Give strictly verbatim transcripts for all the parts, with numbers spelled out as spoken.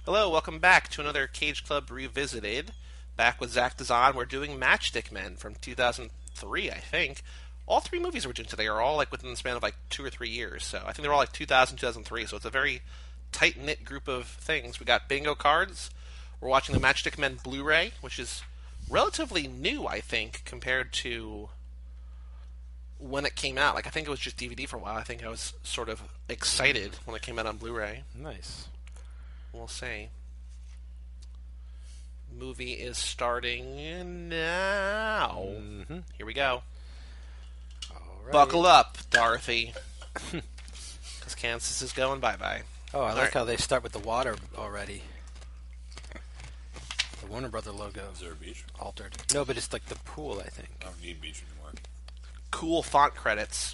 Hello, welcome back to another Cage Club Revisited. Back with Zach Dazan. We're doing Matchstick Men from two thousand three, I think. All three movies we're doing today are all like within the span of like two or three years. So I think they're all like two thousand, two thousand three. So it's a very tight-knit group of things. We got bingo cards. We're watching the Matchstick Men Blu-ray, which is relatively new, I think, compared to when it came out. Like, I think it was just D V D for a while. I think I was sort of excited when it came out on Blu-ray. Nice. We'll see. Movie is starting now. Mm-hmm. Here we go. All right. Buckle up, Dorothy. Because Kansas is going bye-bye. Oh, I All like right. how they start with the water already. The Warner Brother logo Is there a beach? altered. No, but it's like the pool, I think. I don't need beach anymore. Cool font credits.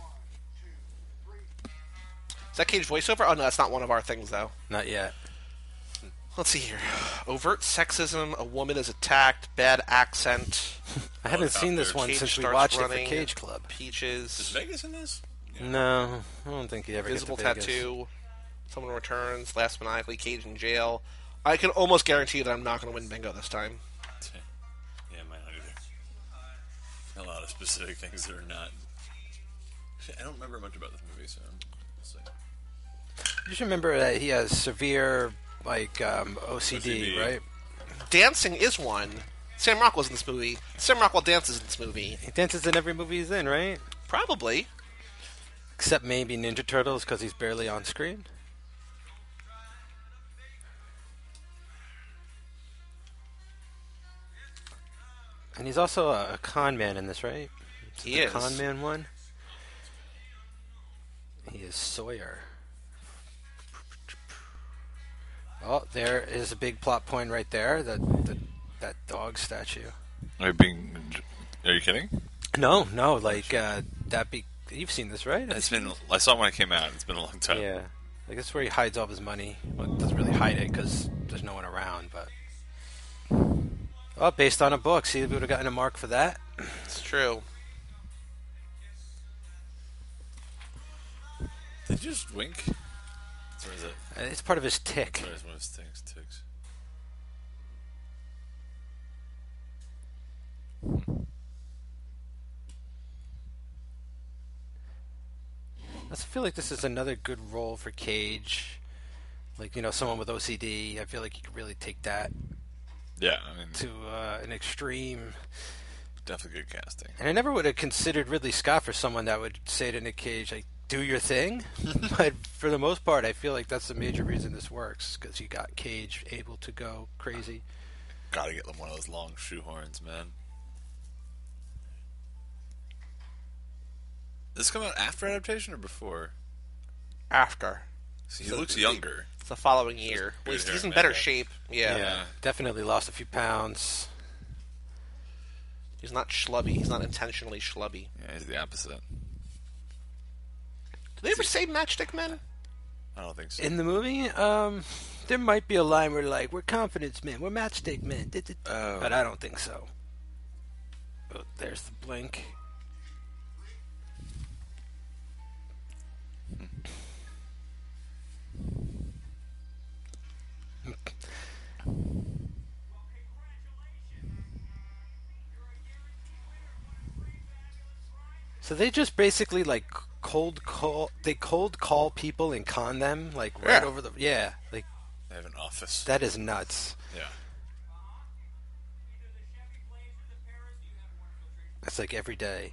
Is that Cage voiceover? Oh, no, that's not one of our things, though. Not yet. Let's see here. Overt sexism, a woman is attacked, bad accent, I haven't it's out seen this there. one Cage since we starts watched running. it for Cage Club. Is peaches, Vegas in this? Yeah. No, I don't think he ever visible gets to Vegas. tattoo, someone returns, last maniacally, Cage in jail. I can almost guarantee that I'm not going to win bingo this time. Yeah, might not either. A lot of specific things that are not. I don't remember much about this movie, so we'll see. You just remember that he has severe, like, um, O C D, O C D. right? Dancing is one. Sam Rockwell's in this movie. Sam Rockwell dances in this movie. He dances in every movie he's in, right? Probably. Except maybe Ninja Turtles, because he's barely on screen. And he's also a, a con man in this, right? Is it He the is. Con man one? He is Sawyer. Oh, there is a big plot point right there. That that, that dog statue. Are you being? Are you kidding? No, no, like uh, that. Be you've seen this, right? It's been. I saw it when it came out. It's been a long time. Yeah, like that's where he hides all of his money. Well, it doesn't really hide it because there's no one around. But oh, based on a book. See, we would have gotten a mark for that. It's true. Did you just wink? Or is it? Uh, It's part of his tick. Or is one of his things ticks? I feel like this is another good role for Cage. Like, you know, someone with O C D. I feel like you could really take that Yeah, I mean, to uh, an extreme. definitely good casting. And I never would have considered Ridley Scott for someone that would say to Nick Cage, like, do your thing. But for the most part, I feel like that's the major reason this works, because you got Cage able to go crazy. Gotta get them one of those long shoehorns, man. This come out after adaptation or before? After. See, he So looks the- younger. It's the following year. good He's, hair he's in and better makeup. shape. Yeah. Yeah. Definitely lost a few pounds. He's not schlubby. He's not intentionally schlubby. Yeah, he's the opposite. Did they ever say Matchstick Men? I don't think so. In the movie, um, there might be a line where like, we're confidence men, we're matchstick men, da, da, da. Oh. But I don't think so. Oh, there's the blink. So they just basically like cold call. They cold call people and con them like right Yeah. over the yeah. Like They have an office. that is nuts. Yeah. That's like every day.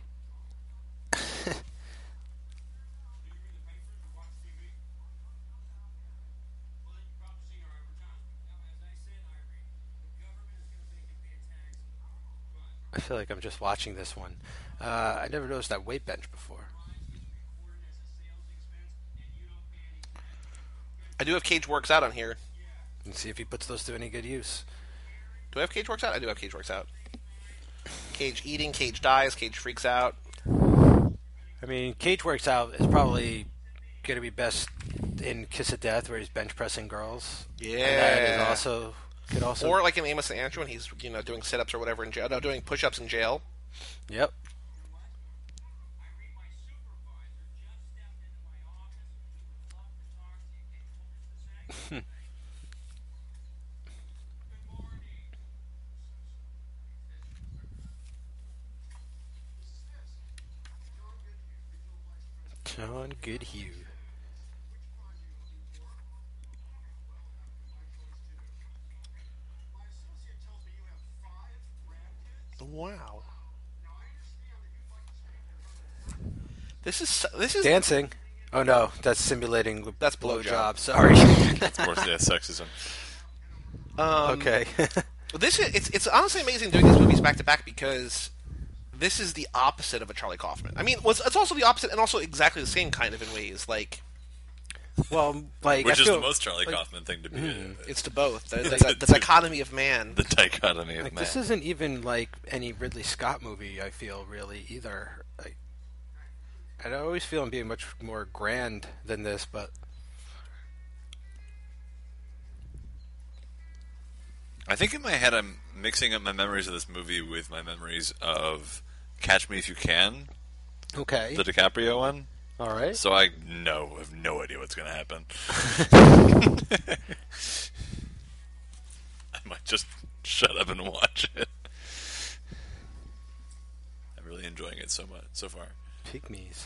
I feel like I'm just watching this one. Uh, I never noticed that weight bench before. I do have Cage Works Out on here. And see if he puts those to any good use. Do I have Cage Works Out? I do have Cage Works Out. Cage eating, Cage dies, Cage freaks out. I mean, Cage Works Out is probably going to be best in Kiss of Death, where he's bench pressing girls. Yeah. And that is also could also. Or like in Amos and Andrew when he's, you know, doing sit-ups or whatever in jail. No, doing push-ups in jail. Yep. John Goodhue. Wow. This is this is Dancing. Oh no, that's simulating That's blowjob. blowjob. Sorry. Of course, yeah, sexism. um, Okay. This is it's it's honestly amazing doing these movies back to back because this is the opposite of a Charlie Kaufman. I mean, well, it's, it's also the opposite and also exactly the same kind of in ways. Like Well, like Which I is feel, the most Charlie like, Kaufman thing to be. mm, it's to both the, the, It's the, a- dichotomy of man. The dichotomy of Like, man. this isn't even like any Ridley Scott movie. I feel really either. Like, I always feel him being much more grand than this, but I think in my head I'm mixing up my memories of this movie with my memories of Catch Me If You Can, okay, the DiCaprio one. all right. So I know, have no idea what's going to happen. I might just shut up and watch it. I'm really enjoying it so much so far. Pygmies.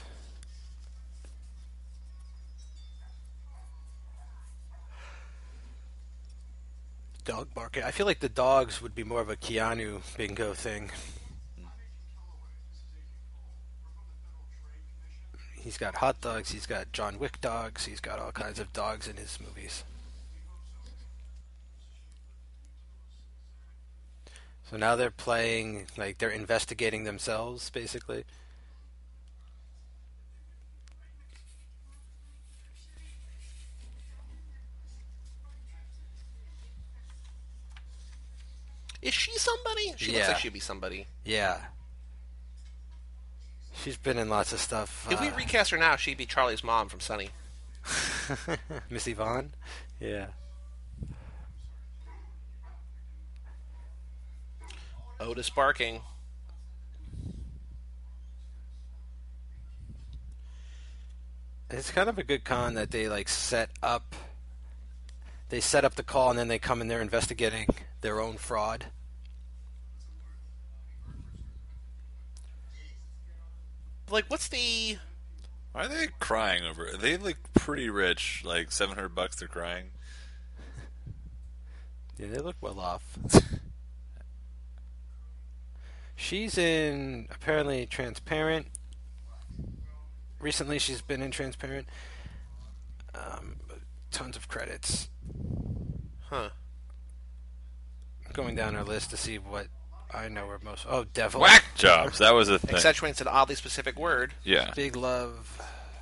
Dog barking. I feel like the dogs would be more of a Keanu bingo thing. He's got hot dogs, he's got John Wick dogs, he's got all kinds of dogs in his movies. So now they're playing, like, they're investigating themselves, basically. Is she somebody? She Yeah. looks like she'd be somebody. Yeah. She's been in lots of stuff. If we uh, recast her now, she'd be Charlie's mom from Sunny. Miss Yvonne? Yeah. Otis barking. It's kind of a good con that they like set up they set up the call and then they come and they're investigating their own fraud. Like, what's the... Why are they crying over it? They look pretty rich, like seven hundred bucks they're crying. Yeah, they look well off. She's in apparently Transparent. Recently she's been in Transparent. Um, tons of credits. Huh. Going down our list to see what I know her most. Oh, Devil. Whack jobs, that was a thing. Accentuates an oddly specific word. Yeah. Big Love.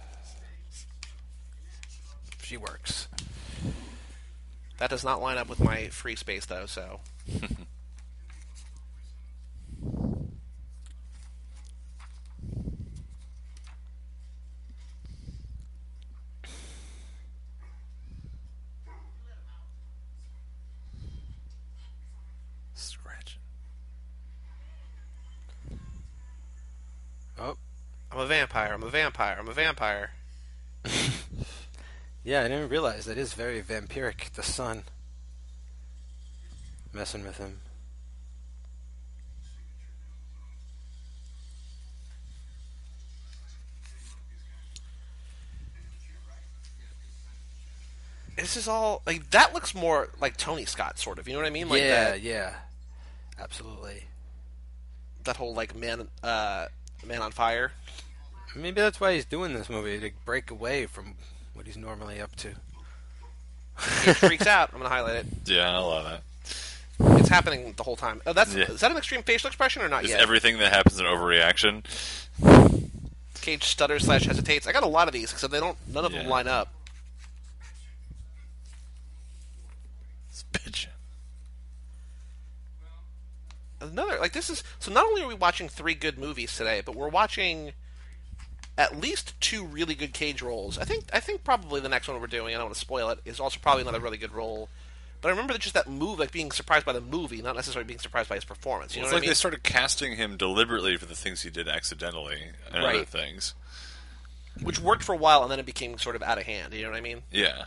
She works. That does not line up with my free space, though, so... Scratching. Oh, I'm a vampire, I'm a vampire, I'm a vampire. yeah, I didn't realize that is very vampiric. The sun messing with him. This is all... Like, that looks more like Tony Scott, sort of. You know what I mean? Like yeah, that, yeah, absolutely. that whole, like, man, uh, man on fire. Maybe that's why he's doing this movie, to break away from what he's normally up to. He freaks out. I'm going to highlight it. Yeah, I love that. It's happening the whole time. Oh, that's Yeah. Is that an extreme facial expression or not Is yet? everything that happens an overreaction? Cage stutters slash hesitates. I got a lot of these, except they don't. None of them Yeah. line up. It's bitch. Another like this is so. Not only are we watching three good movies today, but we're watching at least two really good Cage roles. I think. I think probably the next one we're doing. I don't want to spoil it. Is also probably another really good role. But I remember that just that move, like being surprised by the movie, not necessarily being surprised by his performance. You Well, know it's what like I mean? they started casting him deliberately for the things he did accidentally and other Right. things. Which worked for a while, and then it became sort of out of hand. You know what I mean? Yeah.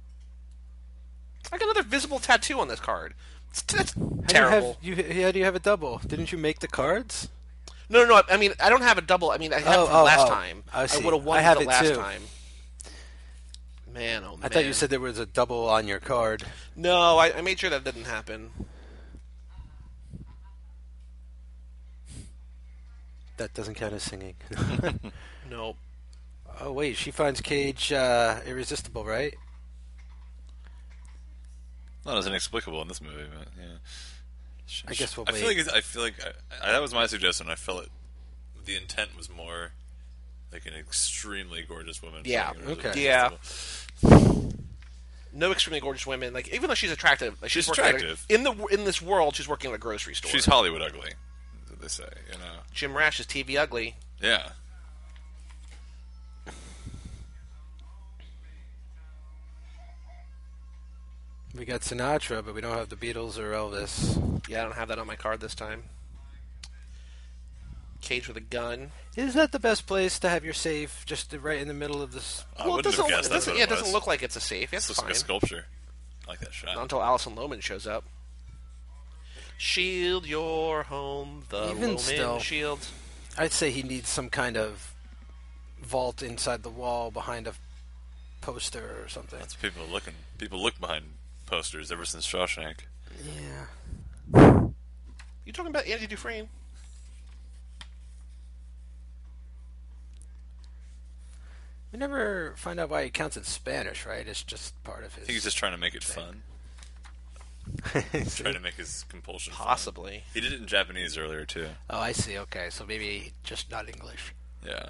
I got another visible tattoo on this card. It's, that's How terrible. Do you have, you, how do you have a double? Didn't you make the cards? No, no, no. I mean, I don't have a double. I mean, I have Oh, it from oh, last oh. time. I see. would have won I have the it last too. time. Man, oh man. I thought you said there was a double on your card. No, I, I made sure that didn't happen. That doesn't count as singing. Nope. Oh wait, she finds Cage uh, irresistible, right? Not as inexplicable in this movie, but yeah. Sh- I guess we'll I feel wait. like it's- I feel like I, I, that was my suggestion. I felt it. The intent was more like an extremely gorgeous woman. Yeah. finding Okay. Yeah. irresistible. No extremely gorgeous women. Like even though she's attractive, like, she's, She's working at a- attractive. in the in this world. She's working at a grocery store. She's Hollywood ugly, is what they say. You know. Jim Rash is T V ugly. Yeah. We got Sinatra, but we don't have the Beatles or Elvis. Yeah, I don't have that on my card this time. Cage with a gun. Is that the best place to have your safe? Just right in the middle of this? I well, it wouldn't doesn't, have guessed it that's doesn't, what yeah, it it doesn't was. look like it's a safe. It's That's just like fine. a sculpture. I like that shot. Not until Alison Lohman shows up. Shield your home, the Even Lohman still. shield. I'd say he needs some kind of vault inside the wall behind a poster or something. That's people looking. People look behind posters ever since Shawshank. Yeah. You talking about Andy Dufresne? We never find out why he counts in Spanish, right? It's just part of his. I think he's just trying to make it fun. Trying to make his compulsion fun. Possibly. He did it in Japanese earlier too. Oh, I see. Okay, so maybe just not English. Yeah.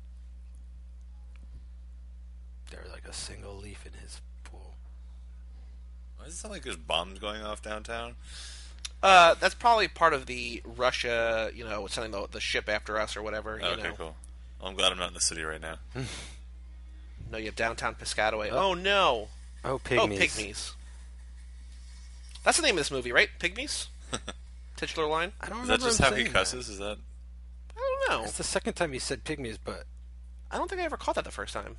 There's like a single leaf in his pool. Why does it sound like there's bombs going off downtown? Uh, that's probably part of the Russia, you know, sending the, the ship after us or whatever. You Okay, know. cool. Well, I'm glad I'm not in the city right now. No, you have downtown Piscataway. Oh, oh no. Oh, Pygmies. Oh, Pygmies. That's the name of this movie, right? Pygmies? Titular line? I don't Is that remember just him how he saying cusses? Is that? I don't know. That. It's the second time he said Pygmies, but I don't think I ever caught that the first time.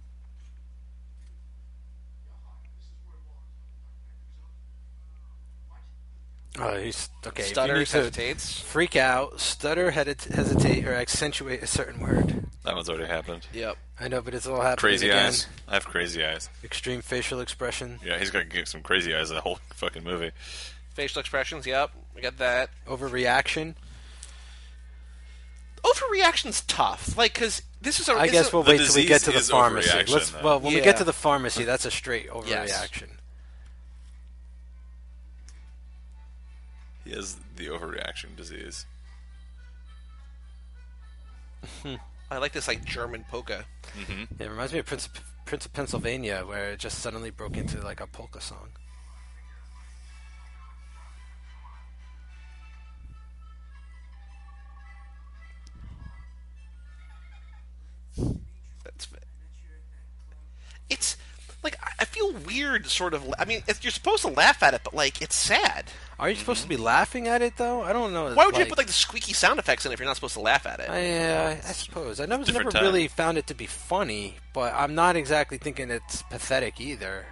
oh, he's okay. if you Stutters, need to hesitates. freak out, stutter, hedi- hesitate, or accentuate a certain word. That one's already happened. Yep. I know, but it's all happening Crazy again. eyes. I have crazy eyes. Extreme facial expression, Yeah, he's got to get some crazy eyes the whole fucking movie. Facial expressions, yep. We got that. overreaction. Overreaction's tough. Like, because this is a... I this guess is- we'll The wait till we get disease to the is pharmacy. overreaction, Let's though. well, when we Yeah. get to the pharmacy, that's a straight overreaction. He has the overreaction disease. I like this, like, German polka. It reminds me of Prince of, Prince of Pennsylvania, where it just suddenly broke into like a polka song. That's... It's... Like, I- I feel weird, sort of... I mean, it's, you're supposed to laugh at it, but, like, it's sad. Are you supposed to be laughing at it though? I don't know. Why would you put, like, the squeaky sound effects in if you're not supposed to laugh at it? I, uh, I suppose I never, Different never time. really found it to be funny, but I'm not exactly thinking it's pathetic either.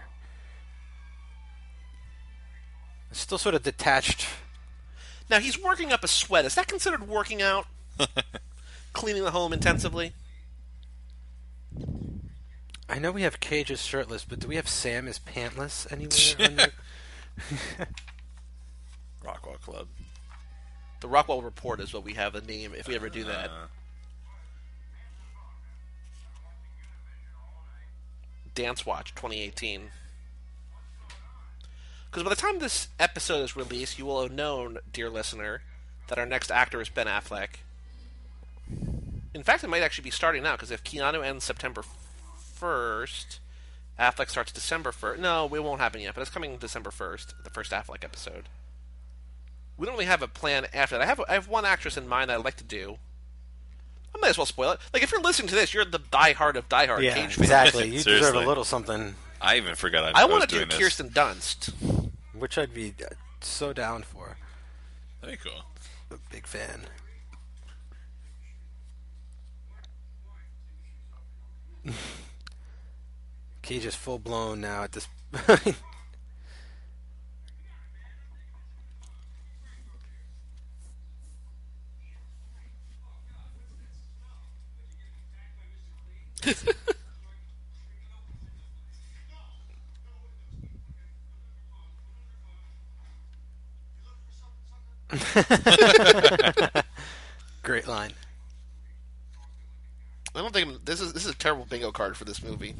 It's still sort of detached. Now, he's working up a sweat. Is that considered working out? Cleaning the home intensively? I know we have Cage as shirtless, but do we have Sam as pantless anywhere? on the... Rockwell Club. The Rockwell Report is what we have the name if we ever do that. Uh, Dance Watch twenty eighteen. Because by the time this episode is released, you will have known, dear listener, that our next actor is Ben Affleck. In fact, it might actually be starting now, because if Keanu ends September first, Affleck starts December first. No, it won't happen yet, but it's coming December first, the first Affleck episode. We don't really have a plan after that. I have I have one actress in mind that I'd like to do. I might as well spoil it. Like, if you're listening to this, you're the diehard of diehard yeah, Cage fans. exactly. You deserve Seriously. a little something, I even forgot I, I was want to do doing this. Kirsten Dunst. which I'd be uh, so down for. That'd be cool. A big fan. Cage is full blown now at this. Great line. I don't think this is this is a terrible bingo card for this movie.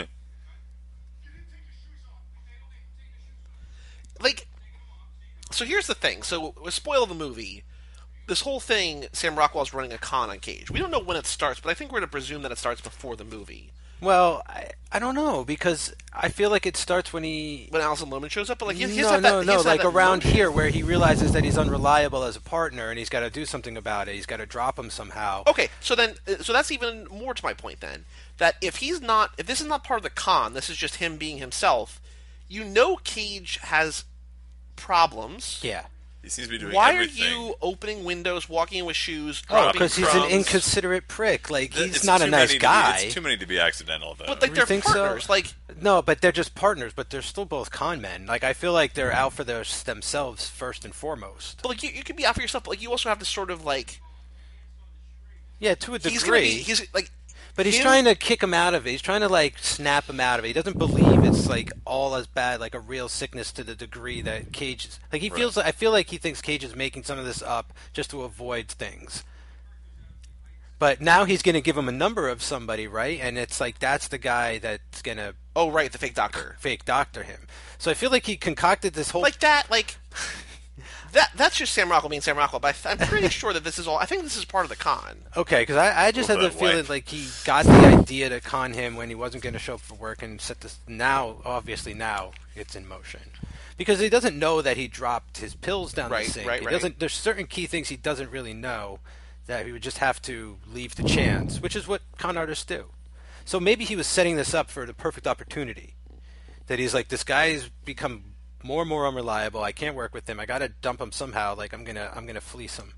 Like, so here's the thing. So, we spoil the movie. This whole thing, Sam Rockwell's running a con on Cage. We don't know when it starts, but I think we're going to presume that it starts before the movie. Well, I, I don't know, because I feel like it starts when he... When Alison Lohman shows up? But like, he, he's no, had no, that, no, he's like had that around motive. here where he realizes that he's unreliable as a partner and he's got to do something about it. He's got to drop him somehow. Okay, so then, so that's even more to my point then. That if he's not, if this is not part of the con, this is just him being himself, you know Cage has problems. Yeah. He seems to be doing Why everything. are you opening windows, walking in with shoes, Oh, dropping because he's an crumbs? inconsiderate prick. Like, Th- he's it's not too a nice many to be- guy. it's too many to be accidental, though. But like You they're think so? partners. Like, No, but they're just partners, but they're still both con men. Like, I feel like they're out for their, themselves first and foremost. but like you, you can be out for yourself. But like you also have to sort of like Yeah, to a degree. he's gonna be he's like. But he's him- trying to kick him out of it. He's trying to, like, snap him out of it. He doesn't believe it's, like, all as bad, like a real sickness to the degree that Cage is. Like, he Right. feels, I feel like he thinks Cage is making some of this up just to avoid things. But now he's going to give him a number of somebody, right? And it's like, that's the guy that's going to Oh right, the fake doctor. fake doctor him. So I feel like he concocted this whole... Like that, like that. That's just Sam Rockwell being Sam Rockwell. But I, I'm pretty sure that this is all. I think this is part of the con. Okay, because I, I just Well, had the but why? feeling like he got the idea to con him when he wasn't going to show up for work and set this. Now, obviously, now it's in motion because he doesn't know that he dropped his pills down Right, the sink. right, he right. doesn't. There's certain key things he doesn't really know that he would just have to leave to chance, which is what con artists do. So maybe he was setting this up for the perfect opportunity. That he's like, this guy's become more and more unreliable. I can't work with him. I got to dump him somehow. Like I'm gonna, I'm gonna fleece him.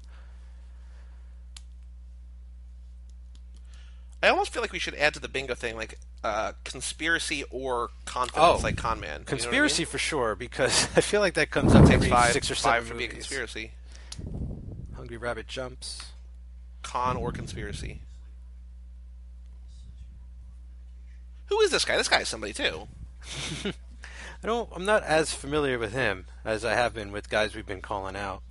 I almost feel like we should add to the bingo thing, like uh, conspiracy or confidence, Oh. like con man. You know what I mean? Conspiracy for sure, because I feel like that comes up Takes every five, six or five seven for being movies. conspiracy. Hungry Rabbit Jumps. Con or conspiracy. Who is this guy? This guy is somebody too. I don't. I'm not as familiar with him as I have been with guys we've been calling out.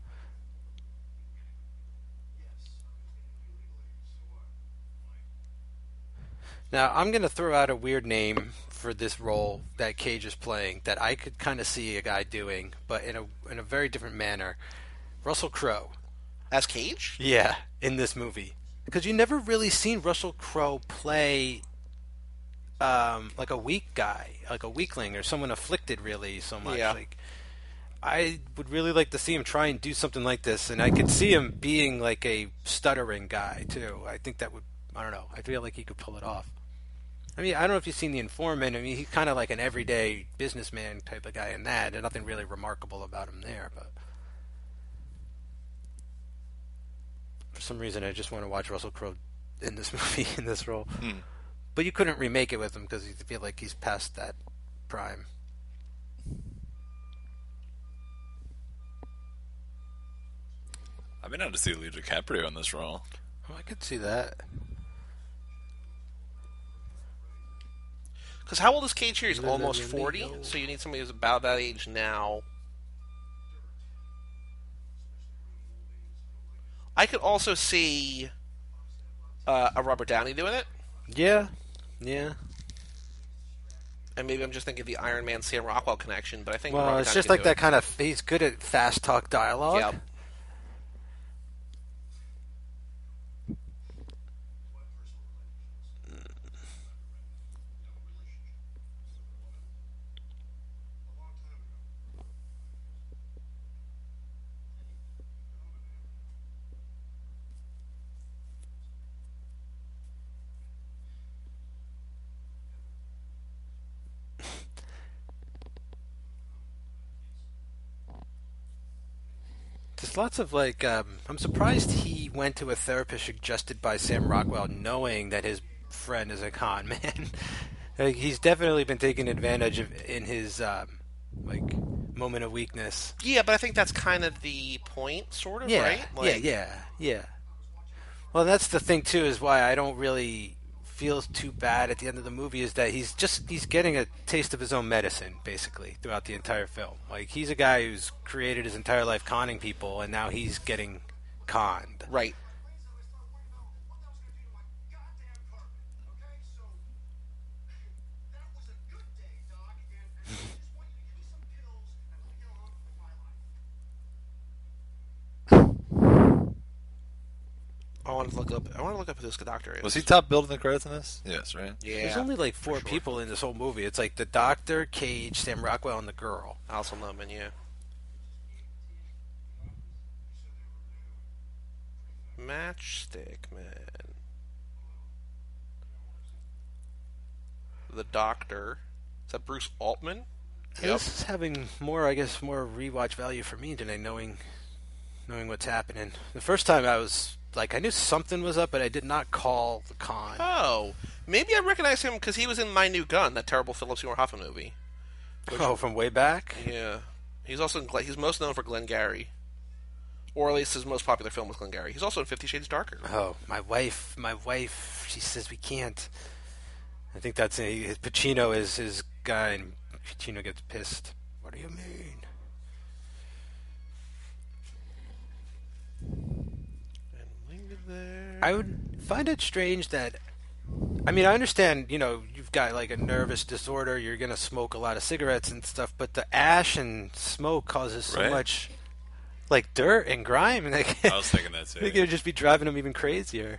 Now I'm going to throw out a weird name for this role that Cage is playing that I could kind of see a guy doing, but in a in a very different manner. Russell Crowe. As Cage? Yeah, in this movie. Because you never really seen Russell Crowe play um, like a weak guy, like a weakling or someone afflicted really so much. Yeah. Like, I would really like to see him try and do something like this, and I could see him being like a stuttering guy too. I think that would, I don't know, I feel like he could pull it off. I mean, I don't know if you've seen The Informant. I mean, he's kind of like an everyday businessman type of guy in that. There's nothing really remarkable about him there, but for some reason, I just want to watch Russell Crowe in this movie, in this role. Hmm. But you couldn't remake it with him because you feel like he's past that prime. I've been out to see Leo DiCaprio in this role. Oh, I could see that. Because how old is Cage here? He's La, la, almost la, forty, Leo. so you need somebody who's about that age now. I could also see uh, a Robert Downey doing it, Yeah, yeah. and maybe I'm just thinking of the Iron Man Sam Rockwell connection. But I think Well, Robert it's Downey just can like do that it. kind of. He's good at fast talk dialogue. Yeah. There's lots of like. Um, I'm surprised he went to a therapist suggested by Sam Rockwell, knowing that his friend is a con man. Like, he's definitely been taken advantage of in his um, like moment of weakness. Yeah, but I think that's kind of the point, sort of, Yeah, right? yeah, yeah, yeah. Well, that's the thing too, is why I don't really feels too bad at the end of the movie is that he's just he's getting a taste of his own medicine basically throughout the entire film. Like he's a guy who's created his entire life conning people, and now he's getting conned. Right. I want to look up. I want to look up who this doctor is. Was he top billed in the credits in this? Yes, right? Yeah. There's only like four sure. people in this whole movie. It's like the doctor, Cage, Sam Rockwell, and the girl. Alison Lohman, yeah. Matchstick Man. The Doctor. Is that Bruce Altman? This is having more, I guess, more rewatch value for me today, knowing, knowing what's happening. The first time I was like, I knew something was up, but I did not call the con. Oh, maybe I recognize him because he was in My New Gun, that terrible Philip Seymour Hoffman movie. Which, oh, from way back? Yeah. He's also in, he's most known for Glengarry. Or at least his most popular film was Glengarry. He's also in Fifty Shades Darker. Oh, my wife, my wife, she says we can't. I think that's a, Pacino is his guy, and Pacino gets pissed. What do you mean? There. I would find it strange that, I mean, I understand, you know, you've got like a nervous disorder, you're going to smoke a lot of cigarettes and stuff, but the ash and smoke causes so Right. much, like, dirt and grime. And like, I was thinking that too. I think it would just be driving them even crazier.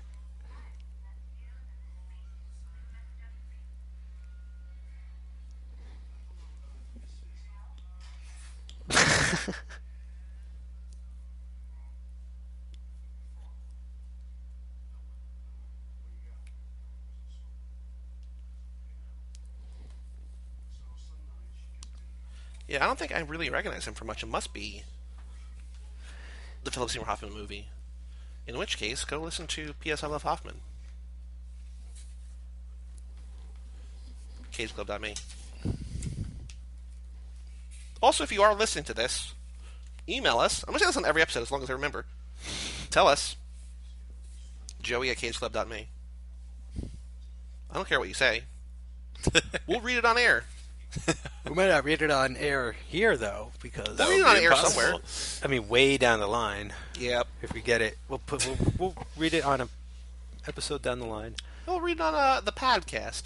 Yeah, I don't think I really recognize him for much. It must be the Philip Seymour Hoffman movie. In which case, go listen to P S I Love Hoffman. cage club dot me. Also, if you are listening to this, email us. I'm going to say this on every episode as long as I remember. Tell us. Joey at cage club dot me. I don't care what you say. We'll read it on air. We might not read it on air here, though, because We'll read it on air somewhere. I mean, way down the line. Yep. If we get it, we'll put we'll, we'll read it on a episode down the line. We'll read it on uh, the podcast.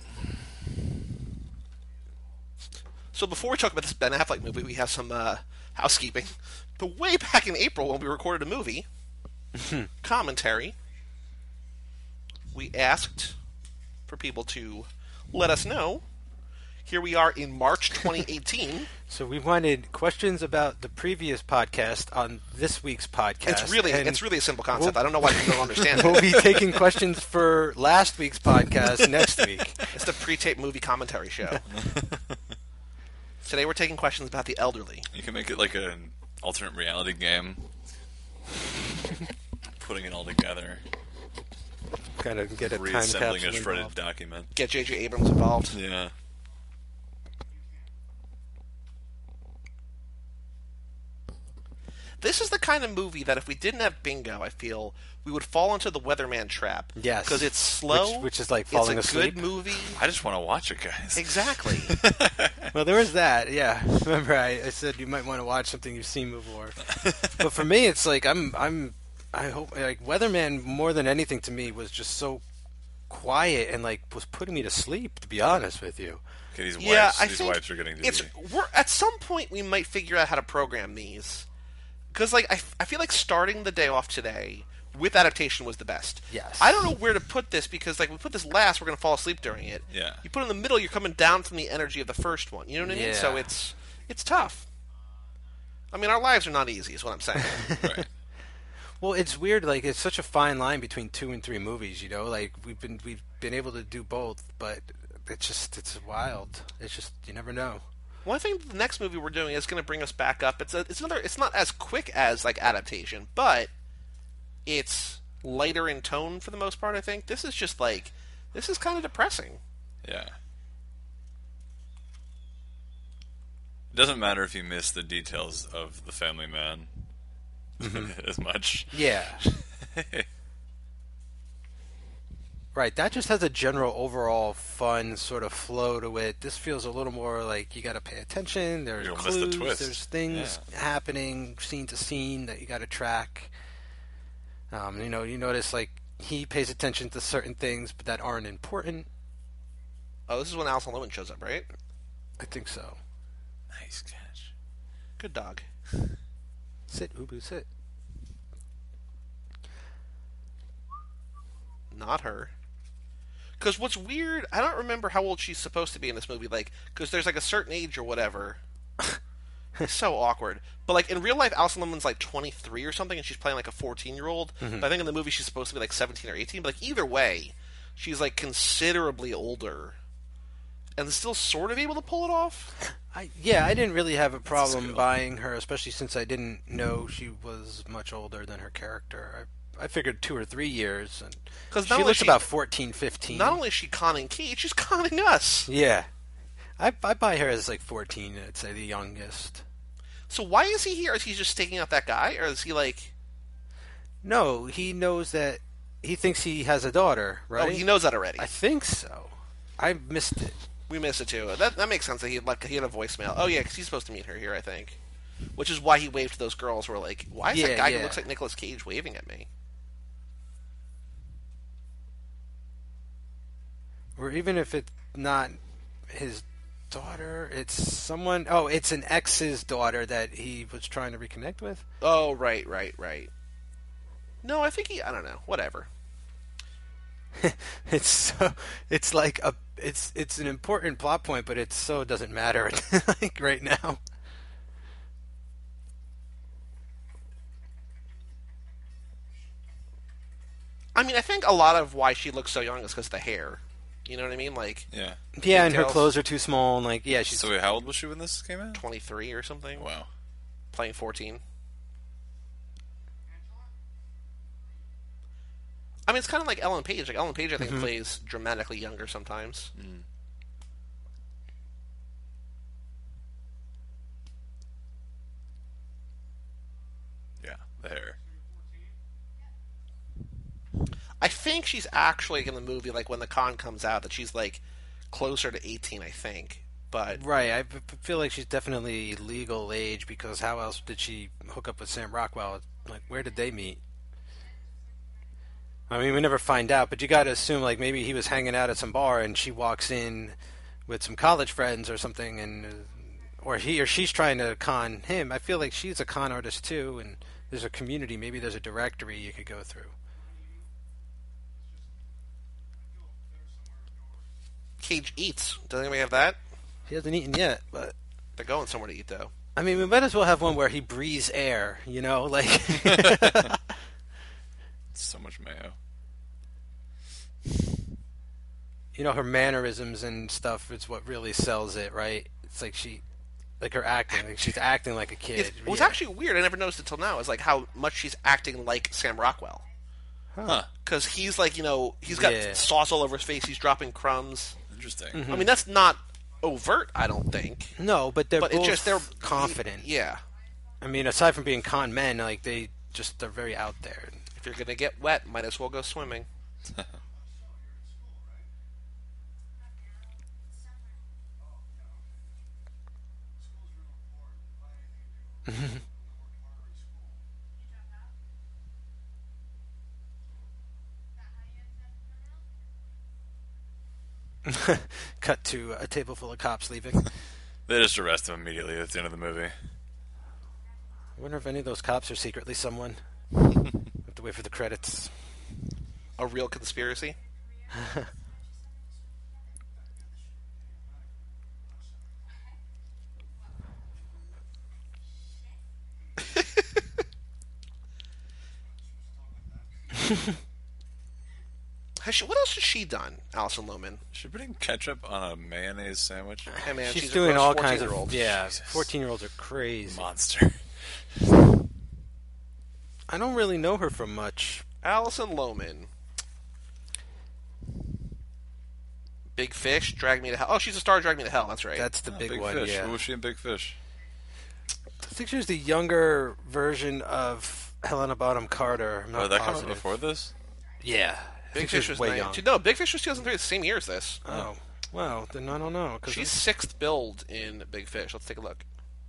So before we talk about this Ben Affleck movie, we have some uh, housekeeping. But way back in April, when we recorded a movie commentary, we asked for people to let us know. Here we are in March twenty eighteen. So we wanted questions about the previous podcast on this week's podcast. It's really, and it's really a simple concept. we'll, I don't know why people don't understand it. We'll be taking questions for last week's podcast next week. It's the pre-tape movie commentary show. Today we're taking questions about the elderly. You can make it like an alternate reality game. Putting it all together. Kind of get a time Reassembling capsule a shredded involved. document. Get J J Abrams involved. Yeah. This is the kind of movie that if we didn't have bingo, I feel we would fall into the Weatherman trap. Yes. Because it's slow. Which, which is like falling it's a asleep. good movie. I just want to watch it, guys. Exactly. Well, there was that, yeah. Remember, I, I said you might want to watch something you've seen before. But for me, it's like I'm, I'm, I hope like Weatherman more than anything to me was just so quiet and like was putting me to sleep. To be honest with you, Okay, these yeah, wipes, I these think wipes are getting to it's be. we're at some point we might figure out how to program these. Because like I, I feel like starting the day off today with adaptation was the best. Yes. I don't know where to put this because like we put this last, we're gonna fall asleep during it. Yeah. You put it in the middle, you're coming down from the energy of the first one. You know what I mean? Yeah. So it's it's tough. I mean, our lives are not easy, is what I'm saying. Right. well, it's weird. Like it's such a fine line between two and three movies. You know, like we've been we've been able to do both, but it's just it's wild. It's just you never know. Well, I think the next movie we're doing is going to bring us back up. It's a, it's another. It's not as quick as like adaptation, but it's lighter in tone for the most part. I think this is just like this is kind of depressing. Yeah. It doesn't matter if you miss the details of The Family Man as much. Yeah. Right, that just has a general overall fun sort of flow to it. This feels a little more like you got to pay attention. There's You'll miss the clues. twist. There's things Yeah. happening scene to scene that you got to track. Um, you know, you notice like he pays attention to certain things, but that aren't important. Oh, this is when Alison Lohman shows up, right? I think so. Nice catch. Good dog. Sit, Ubu, sit. Not her. Because what's weird, I don't remember how old she's supposed to be in this movie. Like, because there's like a certain age or whatever. It's so awkward. But like in real life, Alison Lohman's like twenty-three or something, and she's playing like a fourteen-year-old. Mm-hmm. But I think in the movie she's supposed to be like seventeen or eighteen. But like either way, she's like considerably older, and still sort of able to pull it off. I, yeah, I didn't really have a problem skill. buying her, especially since I didn't know she was much older than her character. I, I figured two or three years, and 'Cause she not only looks she- about fourteen, fifteen. Not only is she conning Kate, she's conning us. Yeah. I, I buy her as like fourteen, I'd say the youngest. So why is he here? Is he just staking out that guy, or is he like? No, he knows that he thinks he has a daughter, right? Oh, he knows that already. I think so. I missed it. We missed it too. That that makes sense that he had like he had a voicemail. Oh yeah, because he's supposed to meet her here, I think. Which is why he waved to those girls. Who were like, why is Yeah, that guy yeah. who looks like Nicolas Cage waving at me? Or even if it's not his daughter, it's someone. Oh, it's an ex's daughter that he was trying to reconnect with. Oh right, right, right. No, I think he. I don't know. Whatever. It's so. It's like a. It's it's an important plot point, but it so doesn't matter like right now. I mean, I think a lot of why she looks so young is because of the hair. You know what I mean? Like Yeah. Yeah, and her Pigtails. clothes are too small, and like yeah, she's So wait, how old was she when this came out? twenty-three or something. Wow. Playing fourteen. I mean, it's kind of like Ellen Page. Like Ellen Page, I think plays dramatically younger sometimes. Yeah, the hair. I think she's actually in the movie, like when the con comes out, that she's like closer to eighteen. I think, but right. I f- feel like she's definitely legal age because how else did she hook up with Sam Rockwell? Like, where did they meet? I mean, we never find out, but you got to assume like maybe he was hanging out at some bar and she walks in with some college friends or something, and uh, or he or she's trying to con him. I feel like she's a con artist too, and there's a community. Maybe there's a directory you could go through. Cage eats. Does anybody have that? He hasn't eaten yet, but They're going somewhere to eat, though. I mean, we might as well have one where he breathes air. You know, like. So much mayo. You know, her mannerisms and stuff is what really sells it, right? It's like she, like her acting, like she's acting like a kid. It's, it was Yeah. actually weird. I never noticed it till now. Is like how much she's acting like Sam Rockwell. Huh. Because he's like, you know, he's got Yeah. sauce all over his face. He's dropping crumbs. Interesting. I mean, that's not overt, I don't think. No, but they're But both it's just they're confident. Yeah. I mean, aside from being con men, like they just they're very out there. If you're gonna get wet, might as well go swimming. Cut to a table full of cops leaving. They just arrest him immediately at the end of the movie. I wonder if any of those cops are secretly someone. Have to wait for the credits. A real conspiracy. Has she, what else has she done, Alison Lohman? She putting ketchup on a mayonnaise sandwich? Hey man, she's, she's, doing a gross all kinds of fourteen-year-old. yeah. Jesus. Fourteen-year-olds are crazy. Monster. I don't really know her from much. Alison Lohman. Big Fish, Drag Me to Hell. Oh, she's a star, Drag Me to Hell. That's right. That's the Oh, big, Big one. Fish. Yeah. What was she in Big Fish? I think she was the younger version of Helena Bonham Carter. I'm not Oh, that came out positive. before this? Yeah, Big think she Fish was was way nine- young. No, Big Fish was two thousand three, the same year as this. Oh, well, then I don't know. Cause She's sixth billed in Big Fish. Let's take a look.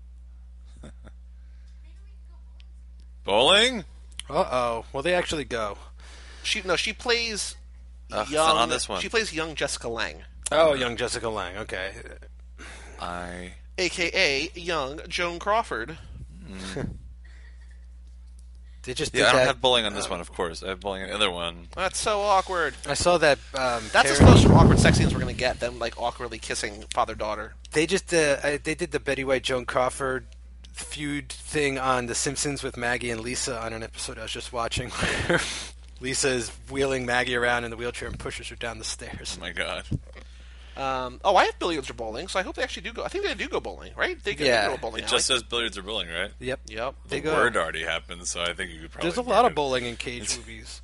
Bowling? Uh oh. Well, they actually go. She no, she plays Ugh, it's young. not on this one. She plays young Jessica Lange, Oh, young Jessica Lange. Okay. I. aka young Joan Crawford. They just Yeah, did I don't that. have bowling on this one, of course. I have bowling on the other one. That's so awkward. I saw that. Um, That's as Karen- close to awkward sex scenes we're gonna get. Them like awkwardly kissing father daughter. They just uh, I- they did the Betty White Joan Crawford feud thing on The Simpsons with Maggie and Lisa on an episode I was just watching. Where Lisa is wheeling Maggie around in the wheelchair and pushes her down the stairs. Oh my god. Um, oh, I have billiards or bowling, so I hope they actually do go. I think they do go bowling, right? They go, Yeah. they go to a bowling. It alley. just says billiards or bowling, right? Yep. Yep. They The go. word already happened, so I think you could probably. There's a make lot of it. bowling in Cage movies.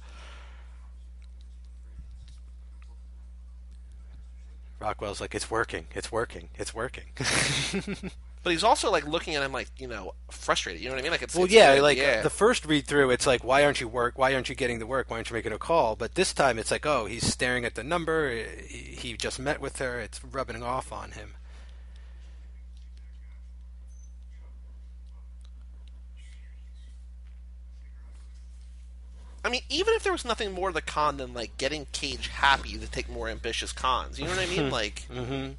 Rockwell's like, it's working, it's working, it's working. But he's also like looking at him like you know frustrated. You know what I mean? Like it's Well, it's yeah, good, like yeah. the first read through, it's like, why aren't you work? Why aren't you getting the work? Why aren't you making a call? But this time, it's like, oh, he's staring at the number. He, he just met with her. It's rubbing off on him. I mean, even if there was nothing more to the con than like getting Cage happy to take more ambitious cons, you know what I mean? Like, Mm-hmm.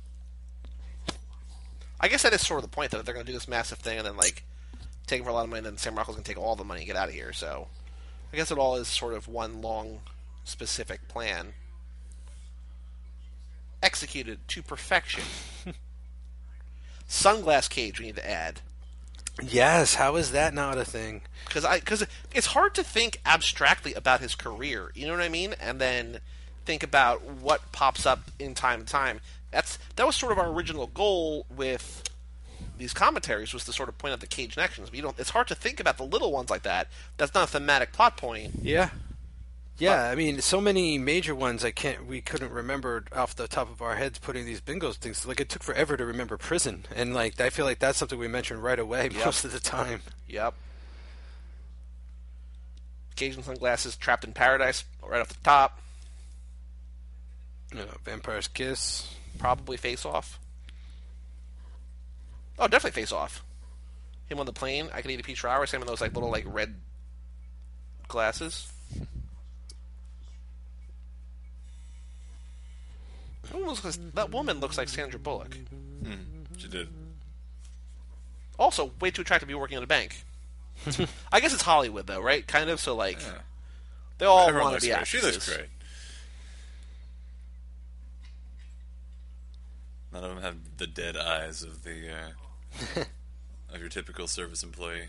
I guess that is sort of the point, though. That they're going to do this massive thing and then like take him for a lot of money, and then Sam Rockwell's going to take all the money and get out of here. So, I guess it all is sort of one long, specific plan, executed to perfection. Sunglass Cage, we need to add. Yes, how is that not a thing? Because I because it's hard to think abstractly about his career, you know what I mean, and then think about what pops up in time to time. That's that was sort of our original goal with these commentaries, was to sort of point out the Cage connections. But you don't. It's hard to think about the little ones like that. That's not a thematic plot point. Yeah. Yeah, I mean, so many major ones I can't, we couldn't remember off the top of our heads putting these bingos things. Like, it took forever to remember Prison. And, like, I feel like that's something we mentioned right away Yep. most of the time. Yep. Cage and Sunglasses, Trapped in Paradise, right off the top. You know, Vampire's Kiss. Probably Face Off. Oh, definitely Face Off. Him on the plane. I Can Eat a Peach for Hours. Him in those like little like red glasses. That woman looks like, that woman looks like Sandra Bullock. She did. Also, way too attractive to be working at a bank. I guess it's Hollywood, though, right? Kind of. So, like, Yeah. they all Everyone want to looks be great. actresses. She looks great. None of them have the dead eyes of the uh, of your typical service employee.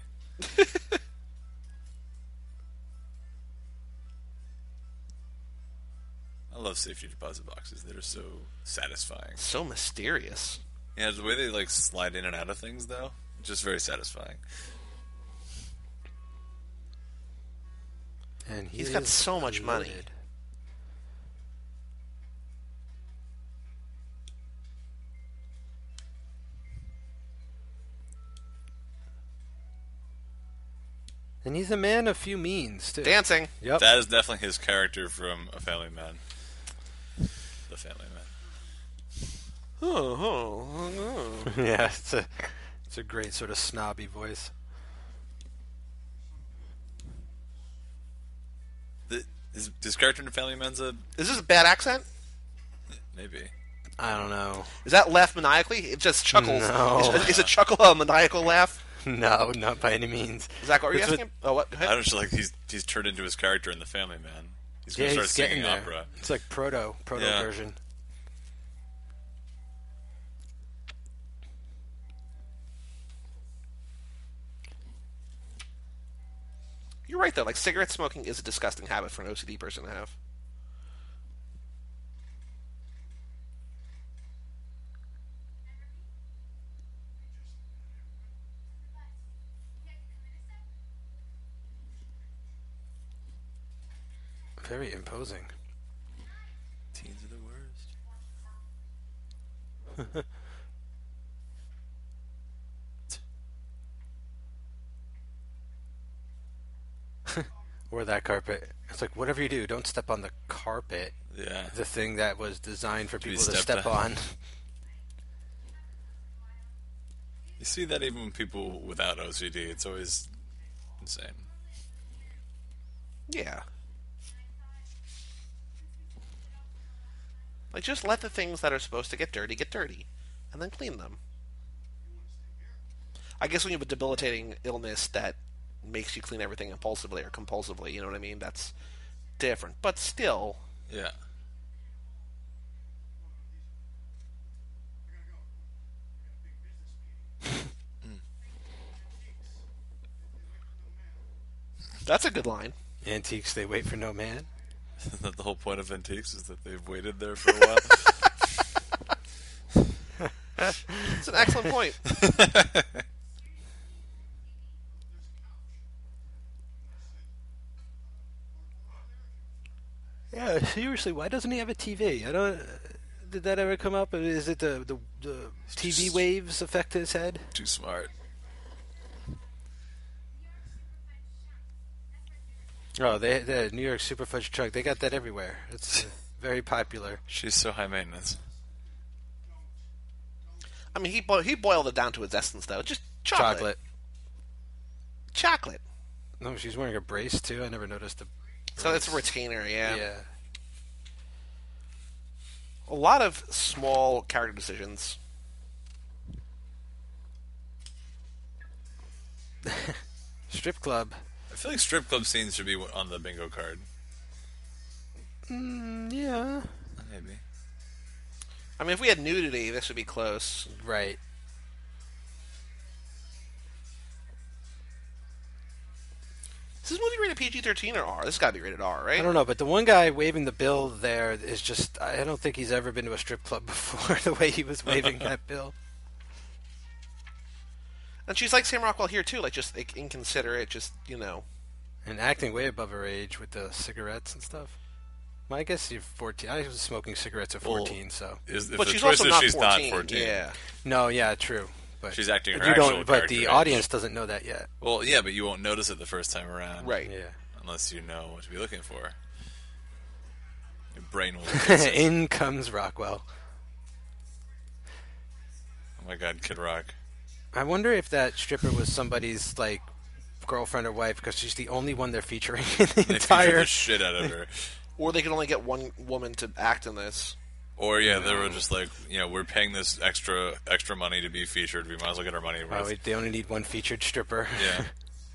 I love safety deposit boxes. They're so satisfying. So mysterious. Yeah, the way they like slide in and out of things, though, just very satisfying. And he He's got is so much money. loaded. And he's a man of few means, too. Dancing. Yep. That is definitely his character from A Family Man. The Family Man. Oh, oh, oh. Yeah, it's a, it's a great sort of snobby voice. The, his, his character in The Family Man's a Is this a bad accent? maybe. I don't know. Is that laugh maniacally? It just chuckles. No. Is, is a chuckle a maniacal laugh? No, not by any means. Is that what you're That's asking? Oh, what? Go ahead. I don't know, like he's he's turned into his character in The Family Man. He's Yeah, gonna start he's getting singing there. opera. It's like proto, proto Yeah. version. You're right, though. Like, cigarette smoking is a disgusting habit for an O C D person to have. Very imposing. Teens are the worst. Or that carpet. It's like, whatever you do, don't step on the carpet. Yeah. The thing that was designed for To be people to stepped step on. on. You see that even with people without O C D. It's always insane. Yeah. Like, just let the things that are supposed to get dirty get dirty, and then clean them. I guess when you have a debilitating illness that makes you clean everything impulsively or compulsively, you know what I mean? That's different. But still, Yeah. that's a good line. Antiques, they wait for no man. That the whole point of antiques is that they've waited there for a while. It's an excellent point. Yeah, seriously, why doesn't he have a T V? I don't. Did that ever come up? Is it the the, the T V Just- waves affect his head? Too smart. Oh, they the New York Super Fudge truck. They got that everywhere. It's uh, very popular. She's so high maintenance. I mean, he bo- he boiled it down to its essence, though. Just chocolate. Chocolate. Chocolate. No, she's wearing a brace too. I never noticed the. So it's a brace. retainer, yeah. Yeah. A lot of small character decisions. Strip club. I feel like strip club scenes should be on the bingo card. Mm, yeah. Maybe. I mean, if we had nudity, this would be close. Right. Is this movie rated P G thirteen or R? This got to be rated R, right? I don't know, but the one guy waving the bill there is just. I don't think he's ever been to a strip club before. The way he was waving that bill. And she's like Sam Rockwell here, too. Like, just like, inconsiderate, just, you know. And acting way above her age with the cigarettes and stuff. Well, I guess you're fourteen. I was smoking cigarettes at fourteen, Well, so. Is, if But the she's twist also is not she's fourteen. not fourteen. Yeah. No, yeah, true. But She's acting her you actual don't. But character the age. audience doesn't know that yet. Well, yeah, but you won't notice it the first time around. Right. Yeah. Unless you know what to be looking for. Your brain will. fix it. In comes Rockwell. Oh my god, Kid Rock. I wonder if that stripper was somebody's like girlfriend or wife because she's the only one they're featuring in the They feature entire. the shit out of her. Or they could only get one woman to act in this. Or yeah, they were just like, you know, we're paying this extra extra money to be featured. We might as well get our money Oh, worth. wait, they only need one featured stripper. Yeah.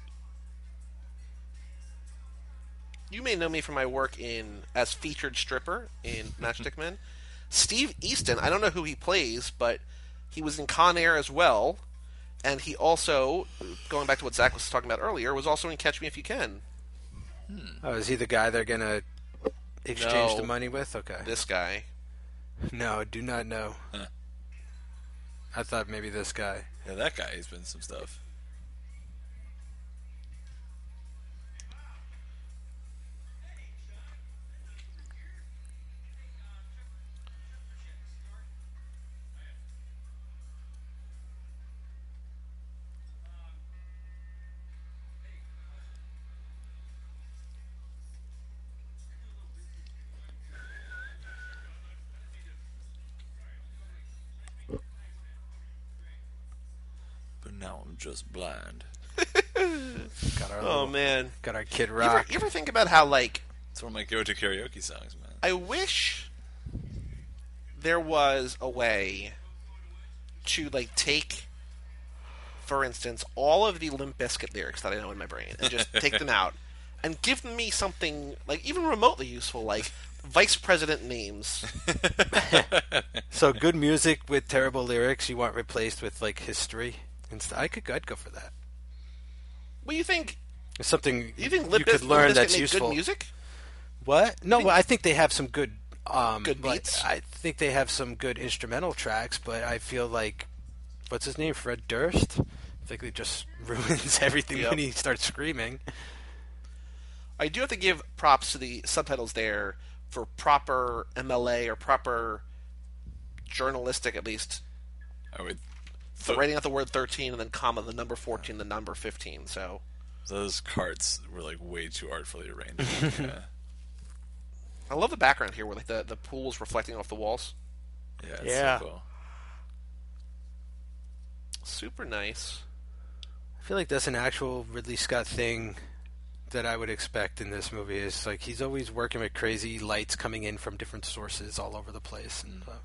You may know me from my work in as featured stripper in Matchstick Men. Steve Easton, I don't know who he plays, but he was in Con Air as well. And he also, going back to what Zach was talking about earlier, was also in Catch Me If You Can. Oh, is he the guy they're gonna exchange No. the money with? Okay. This guy. No, do not know. Huh. I thought maybe this guy. Yeah, that guy, he's been in some stuff. But now I'm just blind. Got our Oh, little- man. got our Kid You ever, Rock. you ever think about how, like, It's one of my go-to karaoke songs, man. I wish there was a way to, like, take, for instance, all of the Limp Bizkit lyrics that I know in my brain and just take them out and give me something, like, even remotely useful, like vice president names. So good music with terrible lyrics you want replaced with like history. And st- I could I'd go for that. What do you think? It's something You think you Limp, could Biz- learn Limp Bizkit that's make useful. good music? What? No, think- well, I think they have some good. Um, Good like, beats? I think they have some good instrumental tracks, but I feel like what's his name, Fred Durst. I think it just ruins everything Yep. when he starts screaming. I do have to give props to the subtitles there for proper M L A or proper journalistic, at least, I would. for writing out the word thirteen and then comma the number fourteen, the number fifteen. So Those carts were like way too artfully arranged. Yeah, I love the background here, where like the the pool's reflecting off the walls. yeah, it's Yeah. so cool. Super nice. I feel like that's an actual Ridley Scott thing that I would expect in this movie. Is like he's always working with crazy lights coming in from different sources all over the place and stuff.